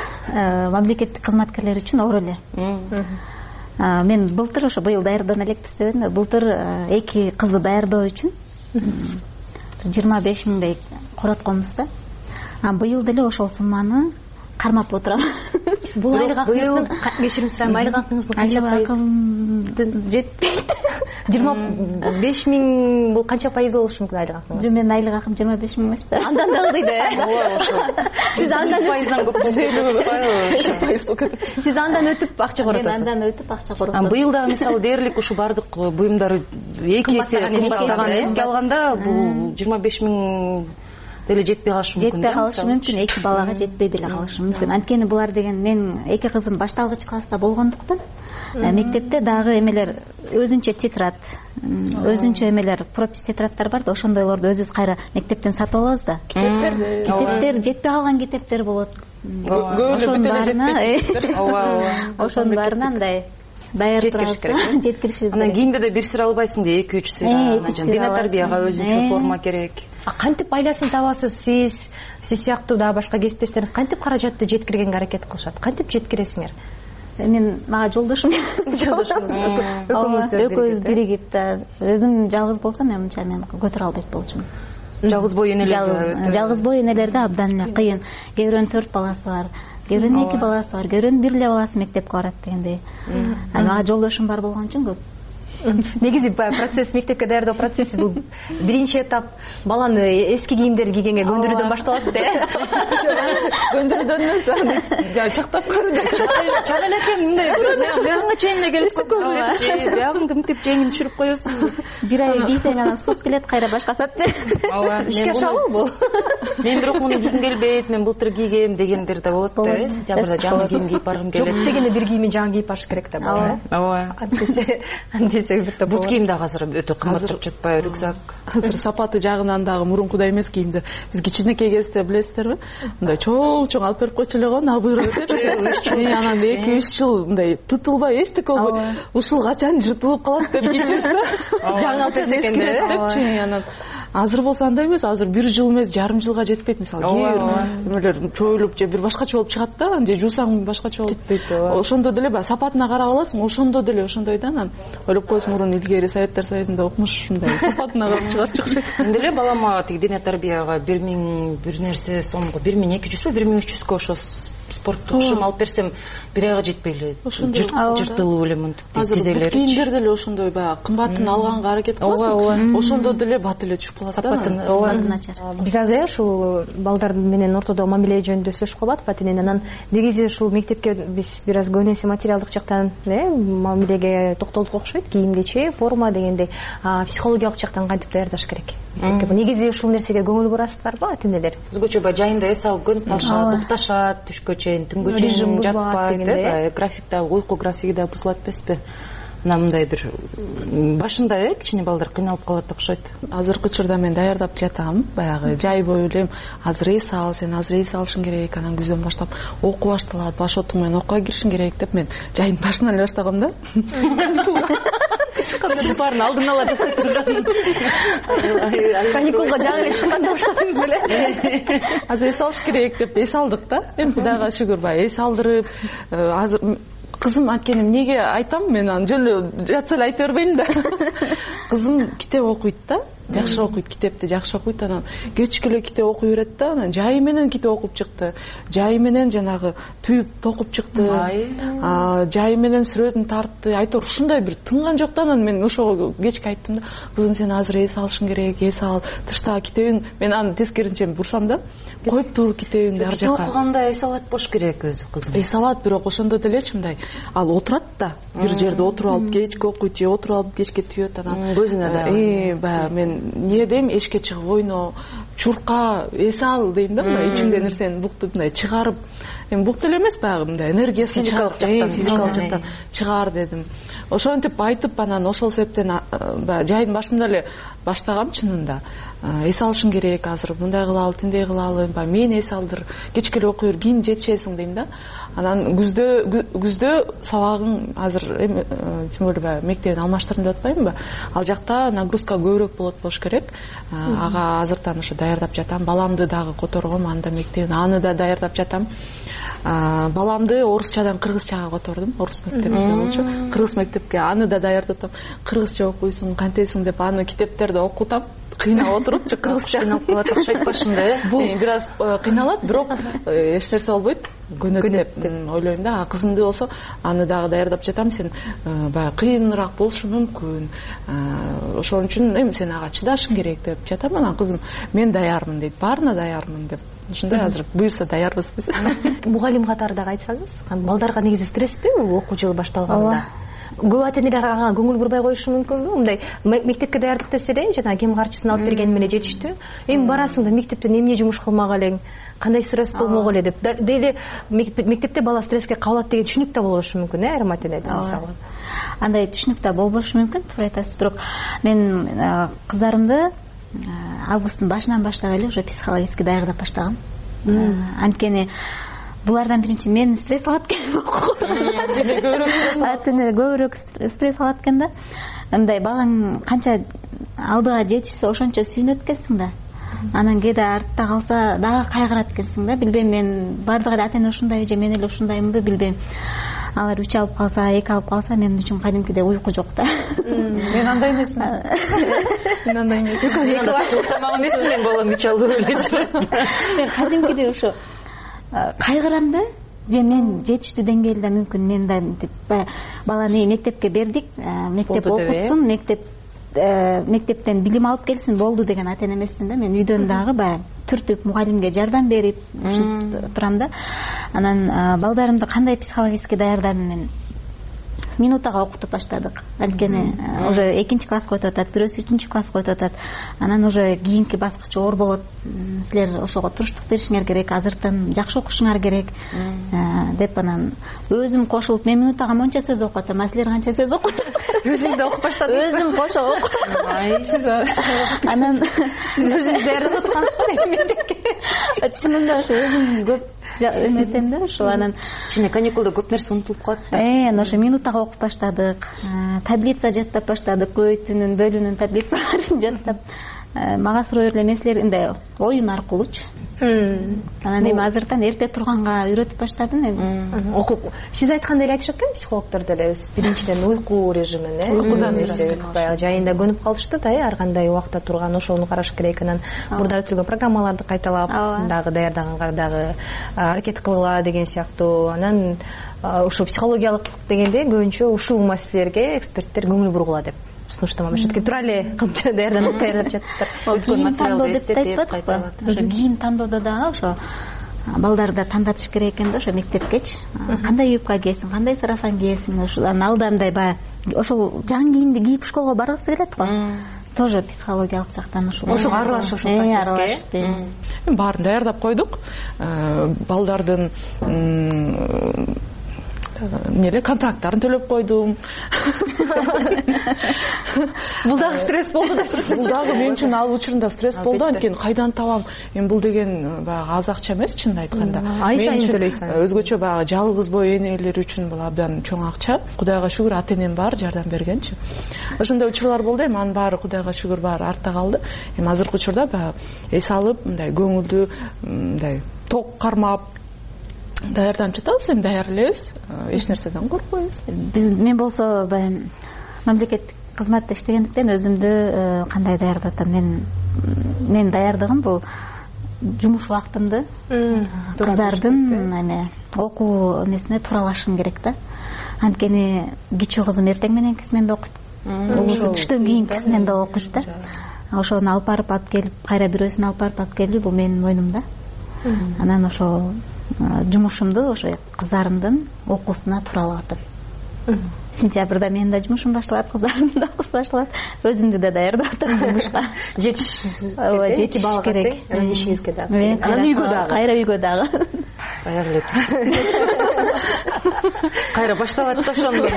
Мамлекеттик кызматкерлер үчүн оор эле. Мен былтыр ошо быйыл даярдана элекпиз дебедим. Былтыр эки кызды даярдоо үчүн жыйырма беш миңдей коротконбуз да. Быйыл деле ошол сумманы кармап отурам. Бул айлык акыңыздын кечирим сурайм, айлык акыңыздын канча пайыз? Жетпейт. жыйырма беш миң бул канча пайыз болушу мүмкүн айлык акыңыз? Жок, менин айлык акым жыйырма беш миң эмес да. Андан дагы дейт э? Ооба, ошо. Сиз андан пайыздан көп пайыз. Сиз андан өтүп акча коротосуз. Мен андан өтүп акча коротом. Быйыл дагы мисалы дээрлик ушу баардык буюмдар эки эсе кымбаттаган эске алганда бул жыйырма беш миң деле жетпей калышы мүмкүн. Жетпей калышы мүмкүн, эки балага жетпей деле калышы мүмкүн. Анткени булар деген мен эки кызым башталгыч класста болгондуктан мектепте дагы эмелер өзүнчө тетрадь, өзүнчө эмелер пропись тетрадьтар бар да, ошондойлорду өзүбүз кайра мектептен сатып алабыз да. Китептер, китептер жетпей калган китептер болот. Ошонун баарына, ошонун баарына андай даярдырабыз да, жеткиришибиз керек. Анан кийинде да бир сыр албайсың да, эки үч сыр. Дене тарбияга өзүнчө форма керек. А кантип айласын табасыз сиз? Сиз сыяктуу дагы башка кесиптештериңиз кантип каражатты жеткиргенге аракет кылышат? Кантип жеткиресиңер? Мен мага жолдошум экөөбүз биригип да, өзүм жалгыз болсом мен мынча мен көтөрө албайт болчумун. Жалгыз бой энелерге жалгыз бой энелерге абдан эле кыйын. Кээ бирөөнүн төрт баласы бар, кээ бирөөнүн эки баласы бар, кээ бирөөнүн бир эле баласы мектепке барат дегендей. Мага жолдошум бар болгон үчүн көп. Негизи процесс, мектепке даярдоо процесси бул биринчи этап баланы эски кийимдер кийгенге көндүрүүдөн башталат да. Көндүрүүдөн эмес, чактап көрүүдөн. Чала эле экен мындай мага чейин эле келип койгон. Биягыңды мынтип жеңин түшүрүп коесуң. Бир ай кийсең анан суп келет, кайра башка сат. Ооба. Ишке ашабы бул? Мен бирок муну жүргүм келбейт, мен былтыр кийгем дегендер да болот да. Сентябрда жаңы кийим кийип баргым келет. Жок дегенде бир кийими жаңы кийип барыш керек да бул. Ооба. Антесе бут кийим дагы азыр өтө кымбат туруп жатпайбы, рюкзак. Азыр сапаты жагынан дагы мурункудай эмес кийимдер. Биз кичинекей кезибизде билесиздерби? Мындай чоң-чоң алып берип койчу эле го, набыр деп. Анан эки үч жыл мындай тытылбай эчтеке болбой, ушул качан жыртылып калат деп кийчүбүз да. Жаңы алып берсе экен депчи. Анан азыр болсо андай эмес, азыр бир жыл эмес, жарым жылга жетпейт мисалы. Кээ бир эмелер чоюлуп же бир башкача болуп чыгат да, же жуусаң башкача болуп кетпейт. Ошондо деле баягы сапатына карап аласың, ошондо деле ошондой да. Анан ойлоп коесуң, мурун илгери Советтер Союзунда окумуш ушундай сапатына карап чыгарчу окшойт. Мен деле балама тиги дене тарбияга бир миң бир нерсе сомго, бир миң эки жүзбү, бир миң үч жүзгө ошо спорттук шым алып берсем бир айга жетпей эле жыртылып эле мынтип азыр бут кийимдер деле ошондой баягы кымбатын алганга аракет кыласың, ошондо деле бат эле түшүп калат да. Сапатын начар. Биз азыр ушул балдар менен ортодо мамиле жөнүндө сөйлөшүп калбадык батинен. Анан негизи ушул мектепке биз бир аз көбүнесе материалдык жактан мамилеге токтолдук окшойт. Кийим кече, форма дегендей. Психологиялык жактан кантип даярдаш керек? Негизи ушул нерсеге көңүл бурасыздарбы ата-энелер? Өзгөчө баягы жайында эс алып көнүп калышат, укташат, түшкө чейин, түнгө чейин жатпайт, графикта, уйку графиги да бузулат эмеспи? Мына мындай бир башында э кичине балдар кыйналып калат окшойт. Азыркы учурда мен даярдап жатам, баягы жай бою элем азыр эс ал, сен азыр эс алышың керек, анан күздөн баштап окуу башталат, баш отуң менен окууга киришиң керек деп мен жайдын башынан эле баштагам да. Баарын алдын ала жасай турган. Каникулга жаңы эле чыкканда баштадыңыз беле? Азыр эс алыш керек деп эс алдык да. Эми Кудайга шүгүр баягы эс алдырып, азыр кызым анткени эмнеге айтам, мен аны жөн эле жатса эле айта бербейм да. Кызым китеп окуйт да, жакшы окуйт, китепти жакшы окуйт, анан кечке эле китеп окуй берет да, анан жайы менен китеп окуп чыкты. Жайы менен жанагы түйүп токуп чыкты. Жайы менен сүрөтүн тартты. Айтор ушундай бир тынган жок да. Анан мен ошого кечке айттым да, кызым сен азыр эс алышың керек, эс ал, тыштагы китебиң, мен аны тескерисинче бурсам да, коюп тур китебиңди ар жака. Окуганда эс алат болуш керек өзү кызым. Эс алат, бирок ошондо делечи мындай, ал отурат да, бир жерде отуруп алып кечке окуйт же отуруп алып кечке түбөт, анан көзүнө да. Э, баягы мен не дейм, эшикке чыгып ойно, чурка, эс ал дейм да, мындай ичиңде нерсени буктуп мындай чыгарып, эми бук деле эмес, баягы мындай энергиясын физикалык жактан, физикалык жактан чыгар дедим. Ошентип айтып, анан ошол себептен баягы жайдын башында эле баштагам чынында. Эс алышың керек, азыр мындай кылалы, тиндей кылалы, баягы мен эс алдыр, кечке эле окуй бер, кийин жетишесиң дейм да. Анан күздө күздө сабагың азыр эми тем более баягы мектебин алмаштырдым деп атпаймынбы? Ал жакта нагрузка көбүрөөк болот болуш керек. Ага азыртан ошо даярдап жатам. Баламды дагы которгом, анда мектебин, аны да даярдап жатам. Баламды орусчадан кыргызчага котордум. Орус мектебинде болчу. Кыргыз мектепке аны да даярдатам. Кыргызча окуйсуң, кантесиң деп аны китептерди окутам. Кыйнап отуруп, кыргызча кыйналып калат окшойт башында, э? Бул бир аз кыйналат, бирок эч нерсе болбойт. Көнөт деп ойлойм да. Кызымды болсо аны дагы даярдап жатам. Сен баягы кыйыныраак болушу мүмкүн. Ошон үчүн эми сен ага чыдашың керек деп жатам. Анан кызым мен даярмын дейт, баарына даярмын деп. Ошондой азыр буюрса даярбыз биз. Мугалим катары дагы айтсаңыз, балдарга негизи стрессби окуу жылы башталганда? Көп ата-энелер ага көңүл бурбай коюшу мүмкүнбү? Мындай мектепке даярдык десе эле, жана кем карчысын алып бергени менен жетиштүү. Эми барасың да мектептен эмне жумуш кылмак элең, кандай стресс болмок эле деп. Дейле мектепте бала стресске кабылат деген түшүнүк да болушу мүмкүн, э, айрым ата-энеде мисалы. Андай түшүнүк да болбошу мүмкүн, туура айтасыз. Бирок мен кыздарымды августтун башынан баштап эле уже психологически даярдап баштагам. Анткени булардан биринчи мен стресс алат экен. Ата-эне көбүрөөк стресс алат экен да. Мындай балаң канча алдыга жетишсе ошончо сүйүнөт экенсиң да. Анан кээде артта калса дагы кайгырат экенсиң да. Билбейм, мен баардык эле ата-эне ушундай же мен эле ушундаймынбы билбейм. Алар үч алып калса, эки алып калса, мен үчүн кадимкидей уйку жок да. Мен андай эмесмин. Мен андай эмесмин. Тамагын эстемейм, балам үч алып эле жүрөт. Мен кадимкидей ушу кайгырам да. Же мен жетиштүү деңгээлде мүмкүн мен да баланы мектепке бердик, мектеп окутсун, мектеп мектептен билим алып келсин болду деген ата-эне эмесмин да. Мен үйдөн дагы баягы түртүп мугалимге жардам берип турам да. Анан балдарымды кандай психологически даярдадым мен? Минутага окутуп баштадык. Анткени уже экинчи класска өтүп атат, бирөөсү үчүнчү класска өтүп атат. Анан уже кийинки баскыч оор болот. Силер ошого туруштук беришиңер керек, азыртан жакшы окушуңар керек деп анан өзүм кошулуп, мен минутага монча сөз окуп атам, а силер канча сөз окуп атасыздар? Өзүң да окуп баштадыңыз? Өзүм кошо окуп. Анан сиз өзүңүз даярдап аткансызбы мектепке? Чынында ошо өзүм көп эметем да ошо. Анан кичине каникулда көп нерсе унутулуп калат да. Э, ошо минутага окуп баштадык. Таблица жаттап баштадык, көйтүнүн, бөлүүнүн таблицаларын жаттап. мага суроо бергиле мен силерге оюн аркылуучу анан эми азыртан эрте турганга үйрөтүп баштадым эми окуп. Сиз айткандай эле айтышат экен психологдор деле биринчиден уйку режимин э уйкудан баягы жайында көнүп калышты да, ар кандай убакта турган ошону караш керек. Анан мурда өтүлгөн программаларды кайталап дагы даярдаганга дагы аракет кылгыла деген сыяктуу. Анан ошо психологиялык дегенде көбүнчө ушул маселелерге эксперттер көңүл бургула деп сунуштама баштайт. Тура эле кылып даярданып даярдап жатыптыр. Өткөн материалды эстетип кайталап. Ошо кийим тандоодо дагы ошо балдарда тандатыш керек экен да, ошо мектепкечи. Кандай юбка кийесиң, кандай сарафан кийесиң, ошолардын алда мындай баягы ошол жаңы кийимди кийип школго баргысы келет го. Тоже психологиялык жактан ошол. Ошого аралашып ошол процесске. Баарын даярдап койдук. Балдардын эмнеле контракттарын төлөп койдум. Бул дагы стресс болду да. Бул дагы мен үчүн ал учурунда стресс болду. Анткени кайдан табам? Эми бул деген баягы аз акча эмес, чынын айтканда. Ай сайын төлөйсүң. Өзгөчө баягы жалгыз бой энелер үчүн бул абдан чоң акча. Кудайга шүгүр ата энем бар, жардам бергенчи. Ошондой учурлар болду, эми анын баары Кудайга шүгүр баары артта калды. Эми азыркы учурда баягы эс алып, мындай көңүлдүү, мындай ток кармап даярданып жатабыз, эми даяр элебиз, эч нерседен коркпойбуз. Биз мен болсо баягы мамлекеттик кызматта иштегендиктен өзүмдү кандай даярдап атам. Мен менин даярдыгым бул жумуш убактымды кыздардын эме окуу эмесине туралашым керек да. Анткени кичүү кызым эртең мененки сменде окуйт. Түштөн кийинки сменде окуйт да. Ошону алып барып алып келип, кайра бирөөсүн алып барып алып келүү бул менин мойнумда. Анан ошо жумушумду ошо кыздарымдын окуусуна туралап атам. Сентябрда менин да жумушум башталат, кыздарымдын да окуусу башталат. Өзүмдү да даярдап атам жумушка. Жетишибиз ооба, жетип алыш керек. Ишибизге дагы. Анан үйгө дагы. Кайра үйгө дагы. Даяр элек. Кайра башталат да ошондо.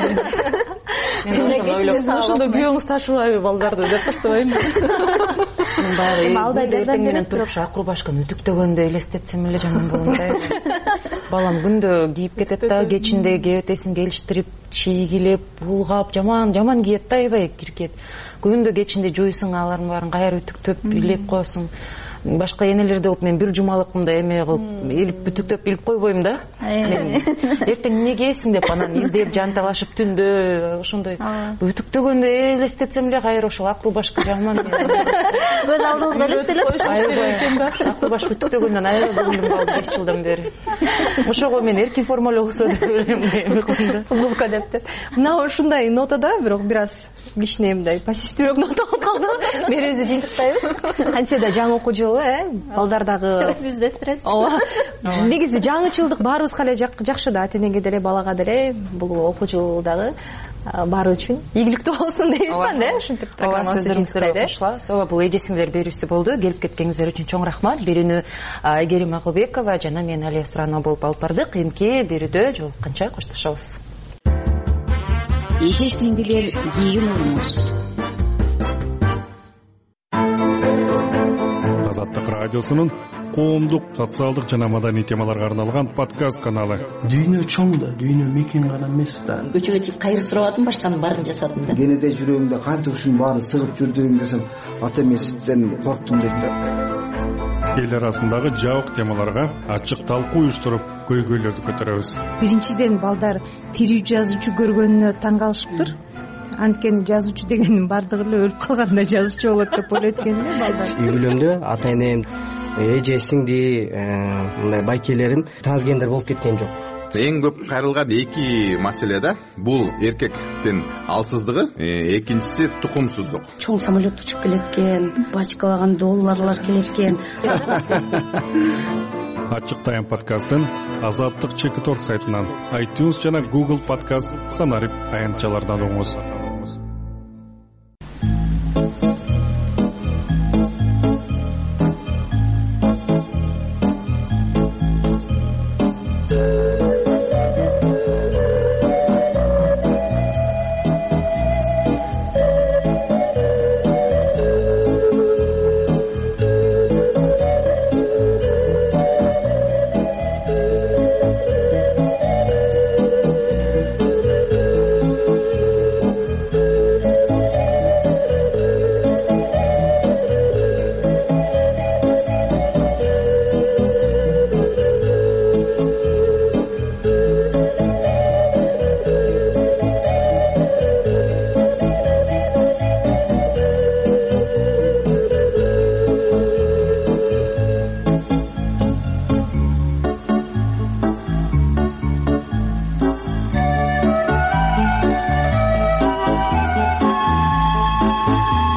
Ошондо күйөөңүз ташыбайбы балдарды деп баштабайбы? Баягы алда жардам менен туруп акыру башканы үтүктөгөндө элестетсем эле жаман болгондой. Балам күндө кийип кетет да, кечинде кебетесин келиштирип, чийгилеп, булгап, жаман жаман кийет да, аябай киркет. Күндө кечинде жуйсуң, алардын баарын кайра үтүктөп, илеп коесуң. Башка энелерде болуп мен бир жумалык мындай эме кылып, илип бүтүктөп илип койбойм да. Мен эртең эмне кийесиң деп анан издеп жанталашып түндө ошондой бүтүктөгөндө элестетсем эле кайра ошол акыру башка жаман. Көз алдыңызга элестелет. Аябай акыру баш бүтүктөгөндөн аябай бүгүндүн калды беш жылдан бери. Ошого мен эркин формалоо болсо деп ойлойм. Улука деп. Мына ушундай нотада бирок бир аз кичине мындай пассивдүүрөөк нота болуп калды. Беребиз жыйынтыктайбыз. Антсе да жаңы окуу жылы э балдардагы бизде стресс. Ооба. Негизи жаңычылдык баарыбызга эле жакшы да, ата энеге деле, балага деле. Бул окуу жылдагы баары үчүн ийгиликтүү болсун дейсиз да, ушинтип программа сөзүңүздөргө кошулабыз. Ооба, бул эже сиңдер берүүсү болду. Келип кеткениңиздер үчүн чоң рахмат. Берүүнү Айгерим Акылбекова жана мен Алия Суранова болуп алып бардык. Эмки берүүдө жолукканча коштошобуз. Эже сиңдилер кийинүүбүз. Азаттык радиосунун коомдук, социалдык жана маданий темаларга арналган подкаст каналы. Дүйнө чоң да, дүйнө мекен гана эмес да. Көчөгө чыгып кайыр сурабадым, башканын баарын жасадым да. Кенеде жүрөгүңдө канча ушунун баары сыгып жүрдүң десем, ата эмесизден корктум дейт да. Эл арасындагы жабык темаларга ачык талкуу уюштуруп, көйгөйлөрдү көтөрөбүз. Биринчиден балдар тирүү жазуучу көргөнүнө таң калышыптыр. Анткени жазуучу дегендин бардыгы эле өлүп калганда жазуучу болот деп ойлойт экен да балдар. Үй бүлөмдө ата энем, эже сиңди мындай байкелерим трансгендер болуп кеткен жок. Эң көп кайрылган эки маселе да. Бул эркектин алсыздыгы, экинчиси тукумсуздук. Чоң самолет учуп келет экен, бачкалаган долларлар келет экен. Ачык тайм подкастын Азаттык чек точка орг сайтынан, iTunes жана Google подкаст станарып аянтчалардан угуңуз. Ай